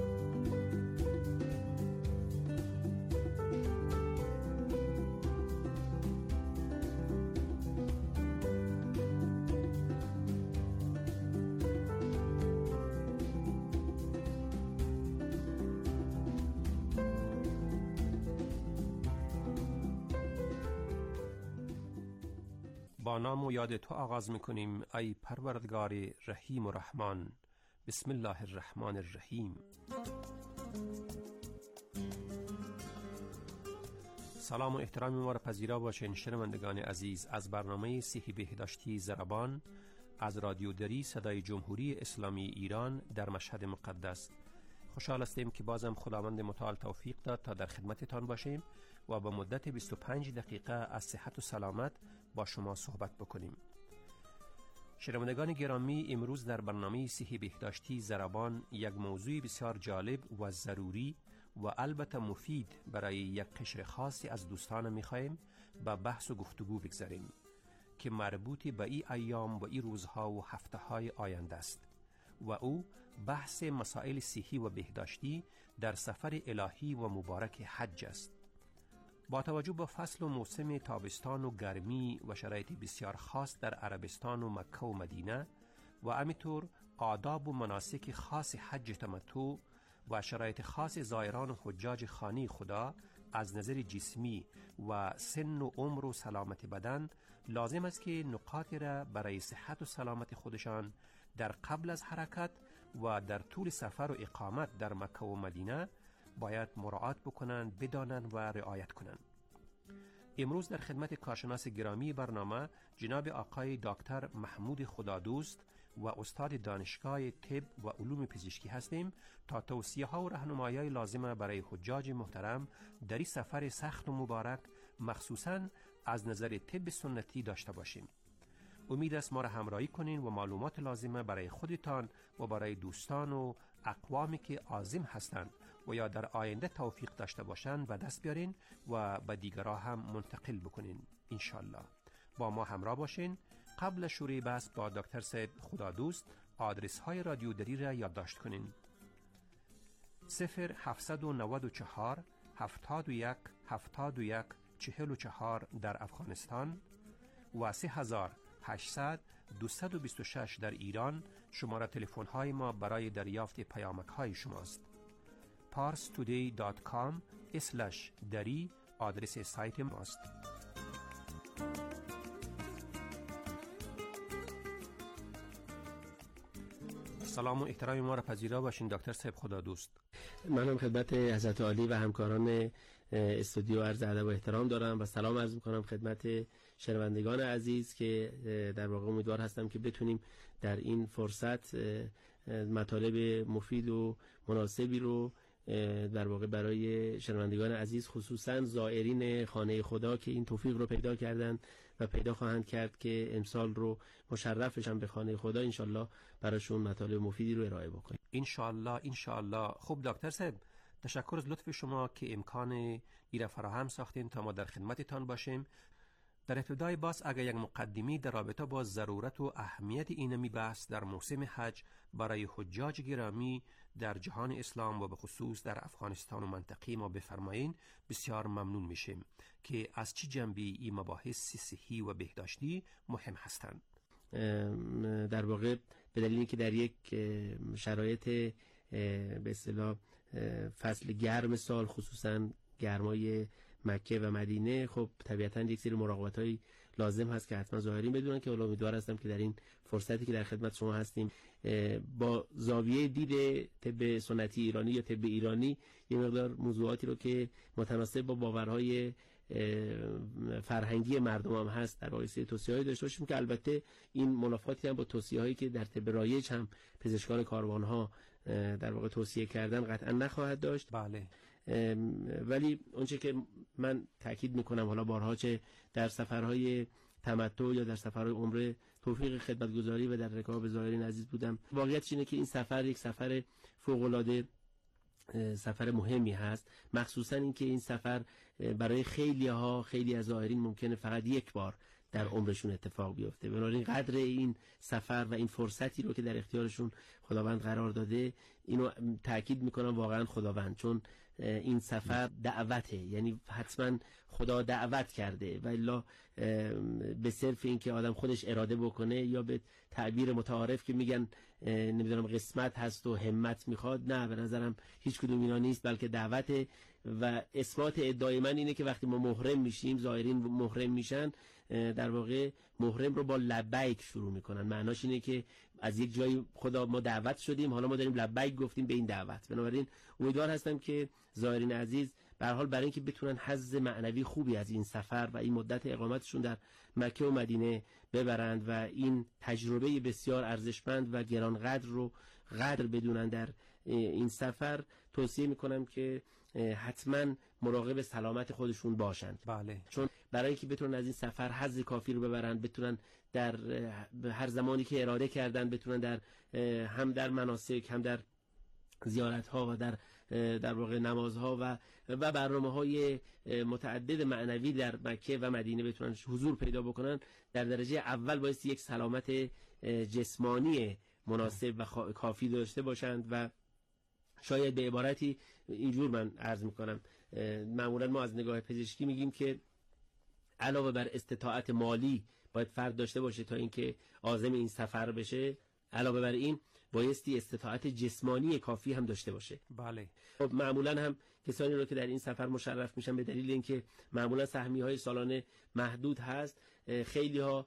با نام و یاد تو آغاز میکنیم ای پروردگار رحیم و رحمان. بسم الله الرحمن الرحیم. سلام و احترام ما را پذیرا باشین شنوندگان عزیز از برنامه صحی بهداشتی ضربان از رادیو دری صدای جمهوری اسلامی ایران در مشهد مقدس. خوشحال هستیم که بازم خداوند متعال توفیق داد تا در خدمتتان باشیم و با مدت 25 دقیقه از صحت و سلامت با شما صحبت بکنیم. شنوندگان گرامی، امروز در برنامه صحی بهداشتی ضربان یک موضوع بسیار جالب و ضروری و البته مفید برای یک قشر خاصی از دوستان می‌خوایم با بحث و گفتگو بگذاریم که مربوط به این ایام و این روزها و هفته‌های آینده است و او بحث مسائل صحی و بهداشتی در سفر الهی و مبارک حج است. با توجه به فصل و موسم تابستان و گرمی و شرایط بسیار خاص در عربستان و مکه و مدینه و همینطور آداب و مناسک خاص حج تمتع و شرایط خاص زائران و حجاج خانه خدا از نظر جسمی و سن و عمر و سلامت بدن، لازم است که نقاطی را برای صحت و سلامت خودشان در قبل از حرکت و در طول سفر و اقامت در مکه و مدینه باید مراعات بکنند، بدانند و رعایت کنند. امروز در خدمت کارشناس گرامی برنامه جناب آقای دکتر محمود خدادوست و استاد دانشگاه طب و علوم پزشکی هستیم تا توصیه ها و راهنمایی‌های لازمه برای حجاج محترم در این سفر سخت و مبارک مخصوصاً از نظر طب سنتی داشته باشیم. امید است ما را همراهی کنین و معلومات لازمه برای خودتان و برای دوستان و اقوامی که عازم هستند و یا در آینده توفیق داشته باشند به دست بیارین و به دیگرها هم منتقل بکنین انشالله. با ما همراه باشین. قبل شروع بحث با دکتر صاحب خدادوست آدرس های رادیو دری را یادداشت کنین: 0794 71 71 44 در افغانستان و 3800 226 در ایران شماره تلفن های ما برای دریافت پیامک های شماست. parstoday.com/dari آدرس سایت ماست. سلام و احترام ما را پذیرا باشین دکتر صاحب خدادوست. منم خدمت حضرت عالی و همکاران استودیو عرض ادب و احترام دارم و سلام عرض می‌کنم خدمت شنوندگان عزیز که در واقع امیدوار هستم که بتونیم در این فرصت مطالب مفید و مناسبی رو در واقع برای شنوندگان عزیز خصوصا زائرین خانه خدا که این توفیق رو پیدا کردن و پیدا خواهند کرد که امسال رو مشرفشن به خانه خدا، انشالله براشون مطالب مفیدی رو ارائه بکنیم انشالله. خب دکتر صاحب، تشکر از لطف شما که امکان ایره فراهم ساختین تا ما در خدمتتان باشیم. در ابتدای باز اگر یک مقدمی در رابطه با ضرورت و اهمیت اینمی بحث در موسم حج برای حجاج گرامی در جهان اسلام و به خصوص در افغانستان و منطقه ما بفرمایین، بسیار ممنون میشیم که از چه جنبی این مباحث صحی و بهداشتی مهم هستند. در واقع به دلیل اینکه در یک شرایط به اصطلاح فصل گرم سال، خصوصا گرمای مکه و مدینه، خب طبیعتاً یک سری مراقبت‌های لازم هست که حتما ظاهرین بدونن که امیدوار هستم که در این فرصتی که در خدمت شما هستیم با زاویه دید طب سنتی ایرانی یا طب ایرانی یه مقدار موضوعاتی رو که متناسب با باورهای فرهنگی مردم هم هست در واقع توصیه‌ای داشته باشیم که البته این منافاتی هم با توصیه‌هایی که در طب رایج هم پزشکان کاروان‌ها در واقع توصیه کردن قطعا نخواهد داشت. بله. ولی اونچه که من تاکید میکنم، حالا بارها چه در سفرهای تمتع یا در سفرهای عمره توفیق خدمتگزاری و در رکاب زائرین عزیز بودم، واقعیتش اینه که این سفر یک سفر فوق‌العاده سفر مهمی هست، مخصوصا اینکه این سفر برای خیلی از زائرین ممکنه فقط یک بار در عمرشون اتفاق بیفته. بنابراین قدر این سفر و این فرصتی رو که در اختیارشون خداوند قرار داده، اینو تاکید میکنم واقعا خداوند، چون این سفر دعوته، یعنی حتما خدا دعوت کرده و الا به صرف این که آدم خودش اراده بکنه یا به تعبیر متعارف که میگن نمیدونم قسمت هست و همت میخواد، نه، به نظرم هیچ کدوم اینا نیست، بلکه دعوته. و اثبات ادعای من اینه که وقتی ما محرم میشیم، زائرین محرم میشن، در واقع محرم رو با لبیک شروع میکنن. معناش اینه که از یک جایی خدا ما دعوت شدیم، حالا ما داریم لبیک گفتیم به این دعوت. بنابراین امیدوار هستم که زائرین عزیز به هر حال برای اینکه بتونن حظ معنوی خوبی از این سفر و این مدت اقامتشون در مکه و مدینه ببرند و این تجربه بسیار ارزشمند و گرانقدر رو قدر بدونن در این سفر، توصیه میکنم که حتما مراقب سلامت خودشون باشند. بله. چون برای اینکه بتونن از این سفر حظ کافی رو ببرن، بتونن در هر زمانی که اراده کردن بتونن در هم در مناسک، هم در زیارت‌ها و در واقع نمازها و برنامه‌های متعدد معنوی در مکه و مدینه بتونن حضور پیدا بکنن، در درجه اول باید یک سلامت جسمانی مناسب و کافی داشته باشند. و شاید به عبارتی اینجور من عرض میکنم، معمولا ما از نگاه پزشکی میگیم که علاوه بر استطاعت مالی باید فرد داشته باشه تا اینکه عازم این سفر بشه، علاوه بر این بایستی استطاعت جسمانی کافی هم داشته باشه. بله. خب معمولا هم کسانی رو که در این سفر مشرف میشن به دلیل اینکه معمولا سهمیه‌های سالانه محدود هست، خیلی ها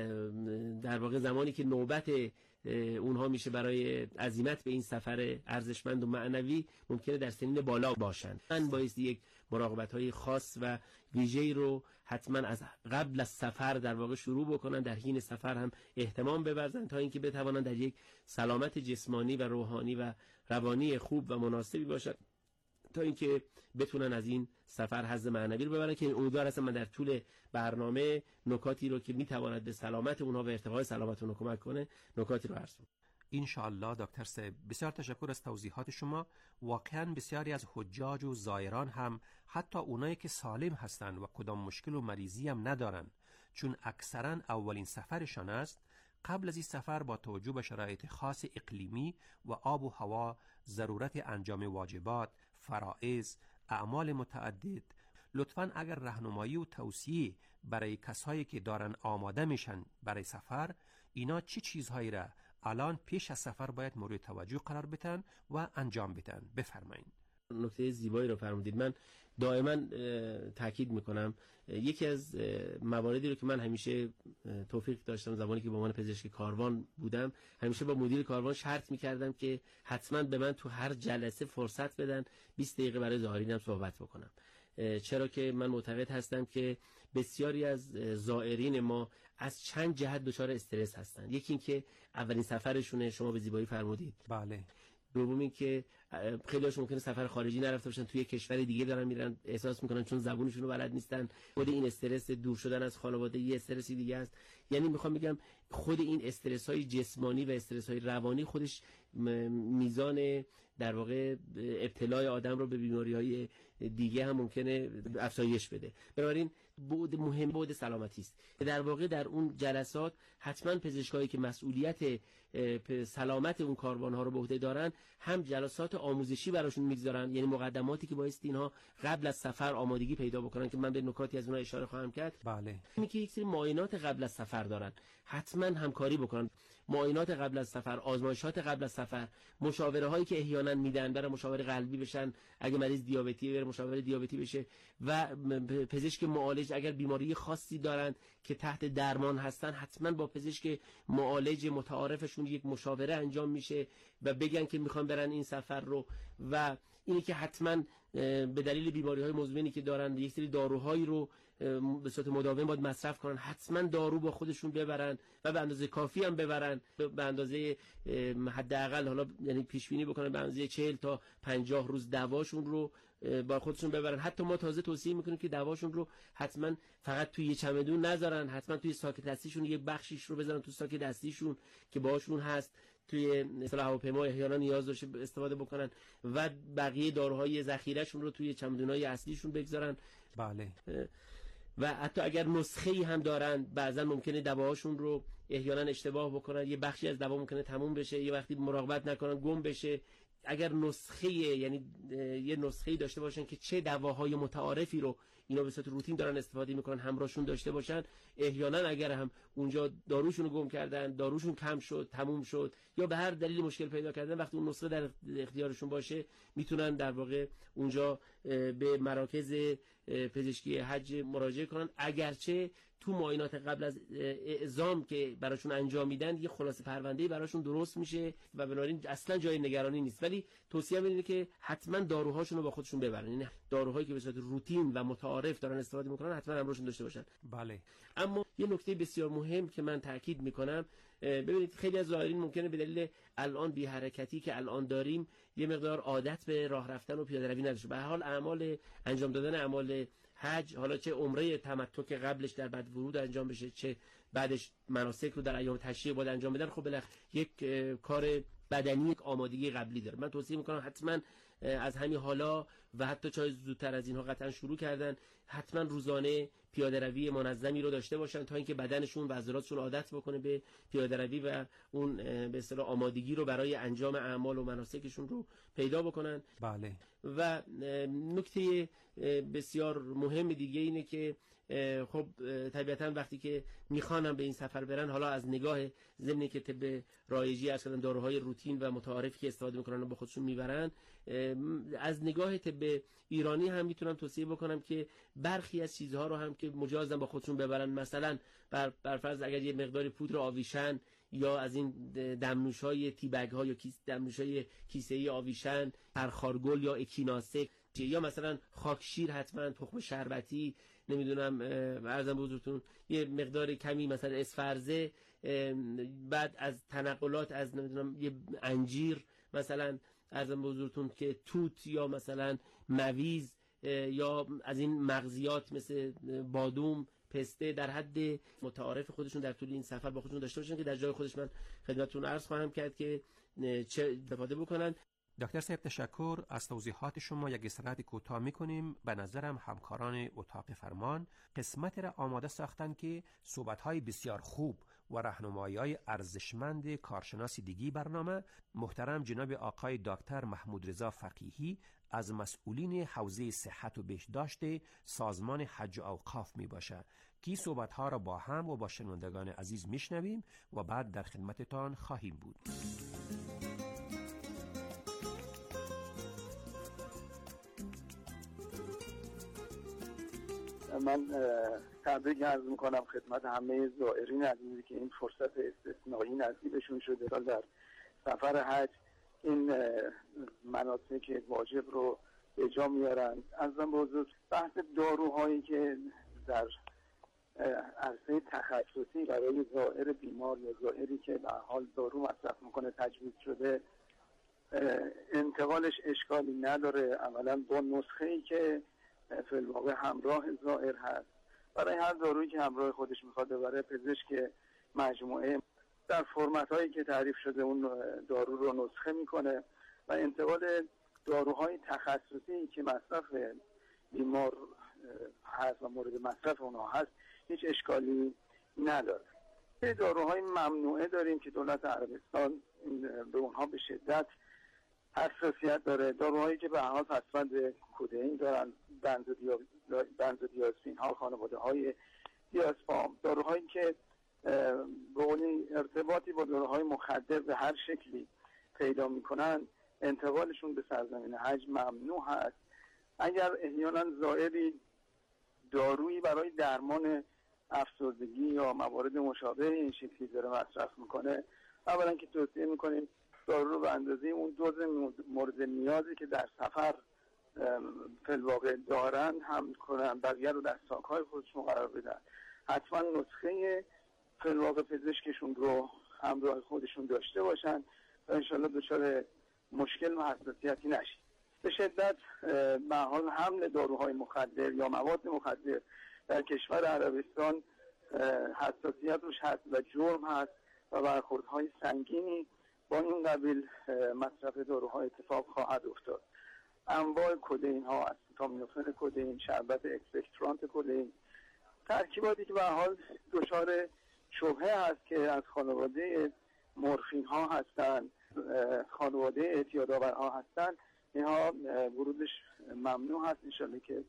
در واقع زمانی که نوبت اونها میشه برای عزیمت به این سفر ارزشمند و معنوی، ممکنه در سنین بالا باشند. من بایستی یک مراقبت‌های خاص و ویژه‌ای رو حتما از قبل از سفر در واقع شروع بکنن، در حین سفر هم اهتمام بورزن تا اینکه بتوانند در یک سلامت جسمانی و روحانی و روانی خوب و مناسبی باشن تا اینکه بتونن از این سفر حظ معنوی رو ببرن. که امیدوار هستم من در طول برنامه نکاتی رو که میتواند به سلامت اونها و ارتقای سلامت اونها کمک کنه نکاتی رو عرض کنم. انشاءالله دکتر صاحب، بسیار تشکر از توضیحات شما. واقعا بسیاری از حجاج و زائران هم، حتی اونایی که سالم هستند و کدام مشکل و مریضی هم ندارن، چون اکثرا اولین سفرشان است، قبل از این سفر با توجه به شرایط خاص اقلیمی و آب و هوا، ضرورت انجام واجبات، فرائض، اعمال متعدد، لطفاً اگر راهنمایی و توصیه برای کسایی که دارن آماده میشن برای سفر، اینا چه چیزهایی را الان پیش از سفر باید مورد توجه قرار بدن و انجام بدن؟ بفرمایید. نکته زیبایی رو فرمودید. من دائما تاکید میکنم یکی از مواردی رو که من همیشه توفیق داشتم زمانی که به عنوان پزشک کاروان بودم، همیشه با مدیر کاروان شرط میکردم که حتما به من تو هر جلسه فرصت بدن 20 دقیقه برای زائرینم صحبت بکنم. چرا که من معتقد هستم که بسیاری از زائرین ما از چند جهت دچار استرس هستند. یکی این که اولین سفرشونه، شما به زیبایی فرمودید. بله. دوم این که خیلی‌هاش ممکنه سفر خارجی نرفته باشن، توی کشور دیگه دارن میرن، احساس میکنن چون زبونشون رو بلد نیستن. خود این استرس دور شدن از خانواده یه استرسی دیگه است. یعنی میخوام بگم خود این استرس‌های جسمانی و استرس‌های روانی خودش میزان در واقع ابتلای آدم رو به بیماری‌های دیگه هم ممکنه افزایش بده. بنابراین بعد مهم بعد سلامتی است. در واقع در اون جلسات حتما پزشکایی که مسئولیت سلامت اون کاروان‌ها رو به عهده دارن هم جلسات آموزشی براشون میگذارن، یعنی مقدماتی که باعث اینها قبل از سفر آمادگی پیدا بکنن که من به نکاتی از اونها اشاره خواهم کرد. بله. اینکه که یک سری معاینات قبل از سفر دارن، حتما همکاری بکنن. معاینات قبل از سفر، آزمایشات قبل از سفر، مشاوره هایی که احیانا میدن برای مشاوره قلبی بشن، اگه مریض دیابتی بره مشاوره دیابتی بشه، و پزشک معالج اگر بیماری خاصی دارن که تحت درمان هستن، حتما با پزشک معالج متعارفشون یک مشاوره انجام میشه و بگن که میخوان برن این سفر رو. و اینی که حتما به دلیل بیماری‌های مزمنی که دارن یک سری داروهایی رو به صورت مداوم باید مصرف کنن، حتما دارو با خودشون ببرن و به اندازه کافی هم ببرن، به اندازه حداقل حالا یعنی پیش بینی بکنن به اندازه 40 تا 50 روز دواشون رو با خودشون ببرن. حتی ما تازه توصیه میکنیم که دواشون رو حتما فقط توی چمدون نذارن، حتما توی ساک دستیشون یک بخشیش رو بذارن تو ساک دستیشون که باهاشون هست، توی مثلا هواپیما احیانا نیاز داشته استفاده بکنن، و بقیه داروهای ذخیرهشون رو توی چمدونای اصلیشون بگذارن. بله. و حتی اگر نسخه‌ای هم دارن، بعضا ممکنه دواهاشون رو احیانا اشتباه بکنن، یه بخشی از دوا ممکنه تموم بشه، یه وقتی مراقبت نکنن گم بشه. اگر نسخه، یعنی یه نسخه‌ای داشته باشن که چه دواهای متعارفی رو اینا به صورت روتین دارن استفاده میکنن همراهشون داشته باشن، احیانا اگر هم اونجا داروشون رو گم کردن، داروشون کم شد، تموم شد، یا به هر دلیل مشکل پیدا کردن، وقتی اون نسخه در اختیارشون باشه میتونن در واقع اونجا به مراکز پزشکی حج مراجعه کنن. اگرچه تو معاینات قبل از اعزام که براشون انجام میدن یه خلاصه پرونده‌ای براشون درست میشه و بنابراین اصلا جای نگرانی نیست، ولی توصیه اینه که حتما داروهاشون رو با خودشون ببرن، یعنی داروهایی که به صورت روتین و متعارف دارن استفاده میکنن حتما همراهشون داشته باشن. بله. اما یه نکته بسیار مهم که من تاکید میکنم، ببینید خیلی از زائرین ممکنه به دلیل الان بی حرکتی که الان داریم یه مقدار عادت به راه رفتن و پیاده روی نداشته. به هر حال اعمال انجام دادن اعمال حج، حالا چه عمره تمتع که قبلش در بعد ورود انجام بشه، چه بعدش مناسک رو در ایام تشریع باید انجام بدن، خب بالاخره یک کار بدنی، یک آمادگی قبلی داره. من توصیه میکنم حتما از همین حالا و حتی چای زودتر از اینها قطعا شروع کردن، حتما روزانه پیاده روی منظمی رو داشته باشن تا اینکه بدنشون و عضلاتشون عادت بکنه به پیاده روی و اون به اصطلاح آمادگی رو برای انجام اعمال و مناسکشون رو پیدا بکنن. بله. و نکته بسیار مهم دیگه اینه که خب طبیعتا وقتی که میخوانم به این سفر برن، حالا از نگاه ضمن که طب رایجی اصلا داروهای روتین و متعارفی که استفاده میکنن با خودشون میبرن، از نگاه طب ایرانی هم میتونم توصیه بکنم که برخی از چیزها رو هم که مجازن با خودشون ببرن، مثلا بر فرض اگر یه مقدار پودر آویشن یا از این دمنوش‌های تیبگ ها یا دمنوش‌های کیسه‌ای آویشن، پرخارگل یا اکیناسک، یا مثلا خاکشیر، حتما تخم شربتی، نمیدونم عرضم بزرگتون یه مقدار کمی مثلا اسفرزه، بعد از تنقلات از نمیدونم یه انجیر مثلا عرضم بزرگتون که توت یا مثلا مویز یا از این مغزیات مثل بادوم، پسته در حد متعارف خودشون در طول این سفر با خودشون داشته باشن که در جای خودش من خدمتتون عرض خواهم کرد که چه استفاده بکنن. دکتر صاحب تشکر از توضیحات شما. یک استراحت کوتاه میکنیم. به نظرم همکاران اتاق فرمان قسمت را آماده ساختن که صحبت‌های بسیار خوب و راهنمایی‌های ارزشمند کارشناس دیگی برنامه محترم جناب آقای دکتر محمود رضا فقیهی از مسئولین حوزه صحت و بهداشت سازمان حج و اوقاف می باشه که صحبت‌ها را با هم و با شنوندگان عزیز میشنویم و بعد در خدمتتان خواهیم بود. من تبریک عرض میکنم خدمت همه زائرین عزیزی که این فرصت استثنایی نصیبشون شده تا در سفر حج این مناسک واجب رو به جا میارن. عرضم به حضور بحث داروهایی که در عرصه تخصصی برای زائر بیمار یا زائری که به حال دارو مصرف میکنه تجویز شده، انتقالش اشکالی نداره. اولا با نسخه‌ای که فی الواقع همراه زائر هست، برای هر دارویی که همراه خودش میخواد ببره پزشک مجموعه در فرمت هایی که تعریف شده اون دارو رو نسخه میکنه و انتقال داروهای تخصصی که مصرف بیمار هست و مورد مصرف اونها هست هیچ اشکالی نداره. داروهای ممنوعه داریم که دولت عربستان به اونها به شدت حساسیت داره. داروهایی که به حال پسوند کدئین دارن، بنزودیازپین ها، خانواده های دیازپام، داروهایی که به قولی ارتباطی با داروهای مخدر به هر شکلی پیدا میکنن، انتقالشون به سرزمین حج ممنوع هست. اگر احیانا زائری دارویی برای درمان افسردگی یا موارد مشابه این شکلی داره مصرف میکنه، اولا که توصیه میکنیم دارو رو به اندازه اون دوز مورد نیازی که در سفر فی الواقع دارن حمل کنن، بقیه رو در ساک‌های خودشون قرار بدن. حتما نسخه فی الواقع پزشکشون رو همراه خودشون داشته باشن و انشالله دچار مشکل و حساسیتی نشید. به شدت به حال حمل داروهای مخدر یا مواد مخدر در کشور عربستان حساسیت روش هست و جرم هست و برخوردهای سنگینی با این قبیل مصرف داروها اتفاق خواهد افتاد. انواع کدئین ها، استامینوفن کدئین، شربت اکسپکترانت کدئین، ترکیباتی که به حال دچار شبهه هست که از خانواده مورفین ها هستند، خانواده اعتیادآورها هستند، اینها ورودش ممنوع هست. انشالله که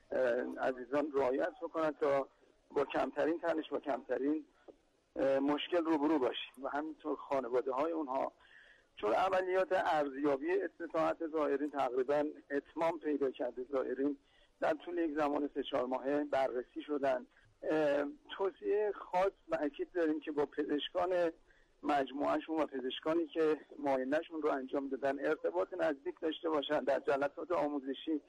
عزیزان رعایت بکنند تا با کمترین تنش با کمترین مشکل روبرو باشیم و همینطور خانواده های اونها، چون عملیات ارزیابی استطاعت زائرین تقریبا اتمام پیدا کرده. زائرین در طول یک زمان 3-4 ماهه بررسی شدن. توصیه خاص و اکید داریم که با پزشکان مجموعهشون و پزشکانی که معاینهشون رو انجام دادن ارتباط نزدیک داشته باشن، در جلسات آموزشی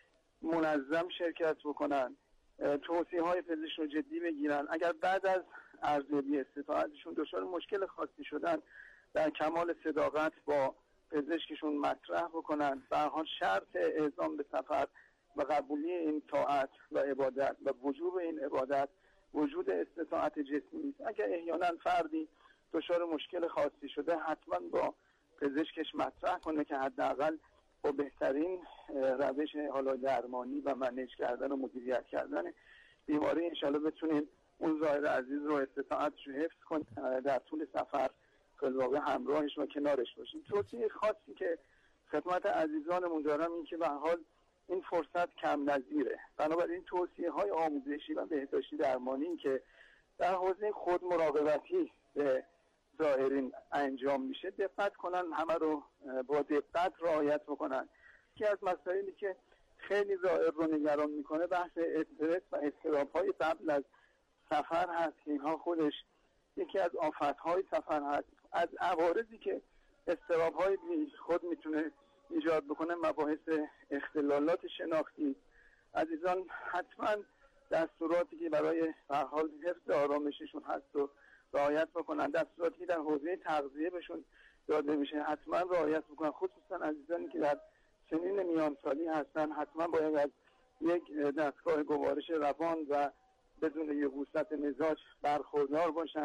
منظم شرکت بکنن، توصیه های پزشک رو جدی بگیرن. اگر بعد از ارزیابی استطاعتشون دچار مشکل خاصی شدن، در کمال صداقت با پزشکشون مطرح بکنن. به هر حال شرط اعزام به سفر و قبولی این طاعت و عبادت و وجوب این عبادت وجود استطاعت جسمی است. اگر احیانا فردی دچار مشکل خاصی شده حتما با پزشکش مطرح کنه که حداقل با بهترین روش حالا درمانی و منیج کردن و مدیریت کردن بیماری انشالله بتونیم اون زائر عزیز رو استطاعتش رو حفظ کنیم، در طول سفر واقع همراهش و کنارش باشیم. توصیه خاصی که خدمت عزیزانمون دارم این که به هر حال این فرصت کم نظیره، بنابراین توصیه های آموزشی و بهداشتی درمانی که در حوزه خود مراقبتی به زائرین انجام میشه دقت کنن، همه رو با دقت رعایت بکنن. یکی از مسائلی که خیلی زائر رو نگران میکنه بحث استرس و اضطراب‌های قبل از سفر هست. اینها خودش یکی از آفت‌های سفر هست. از عوارضی که اضطراب‌های بی خود میتونه ایجاد بکنه مباحث اختلالات شناختی. عزیزان حتما دستوراتی که برای به هر حال حفظ آرامششون هست و رعایت بکنن، دستوراتی که در حوزه تغذیه بهشون داده میشه حتما رعایت بکنن. خصوصا عزیزانی که در سنین میانسالی هستن حتما باید از یک دستگاه گوارش روان و بدون یبوست مزاج برخوردار باشن.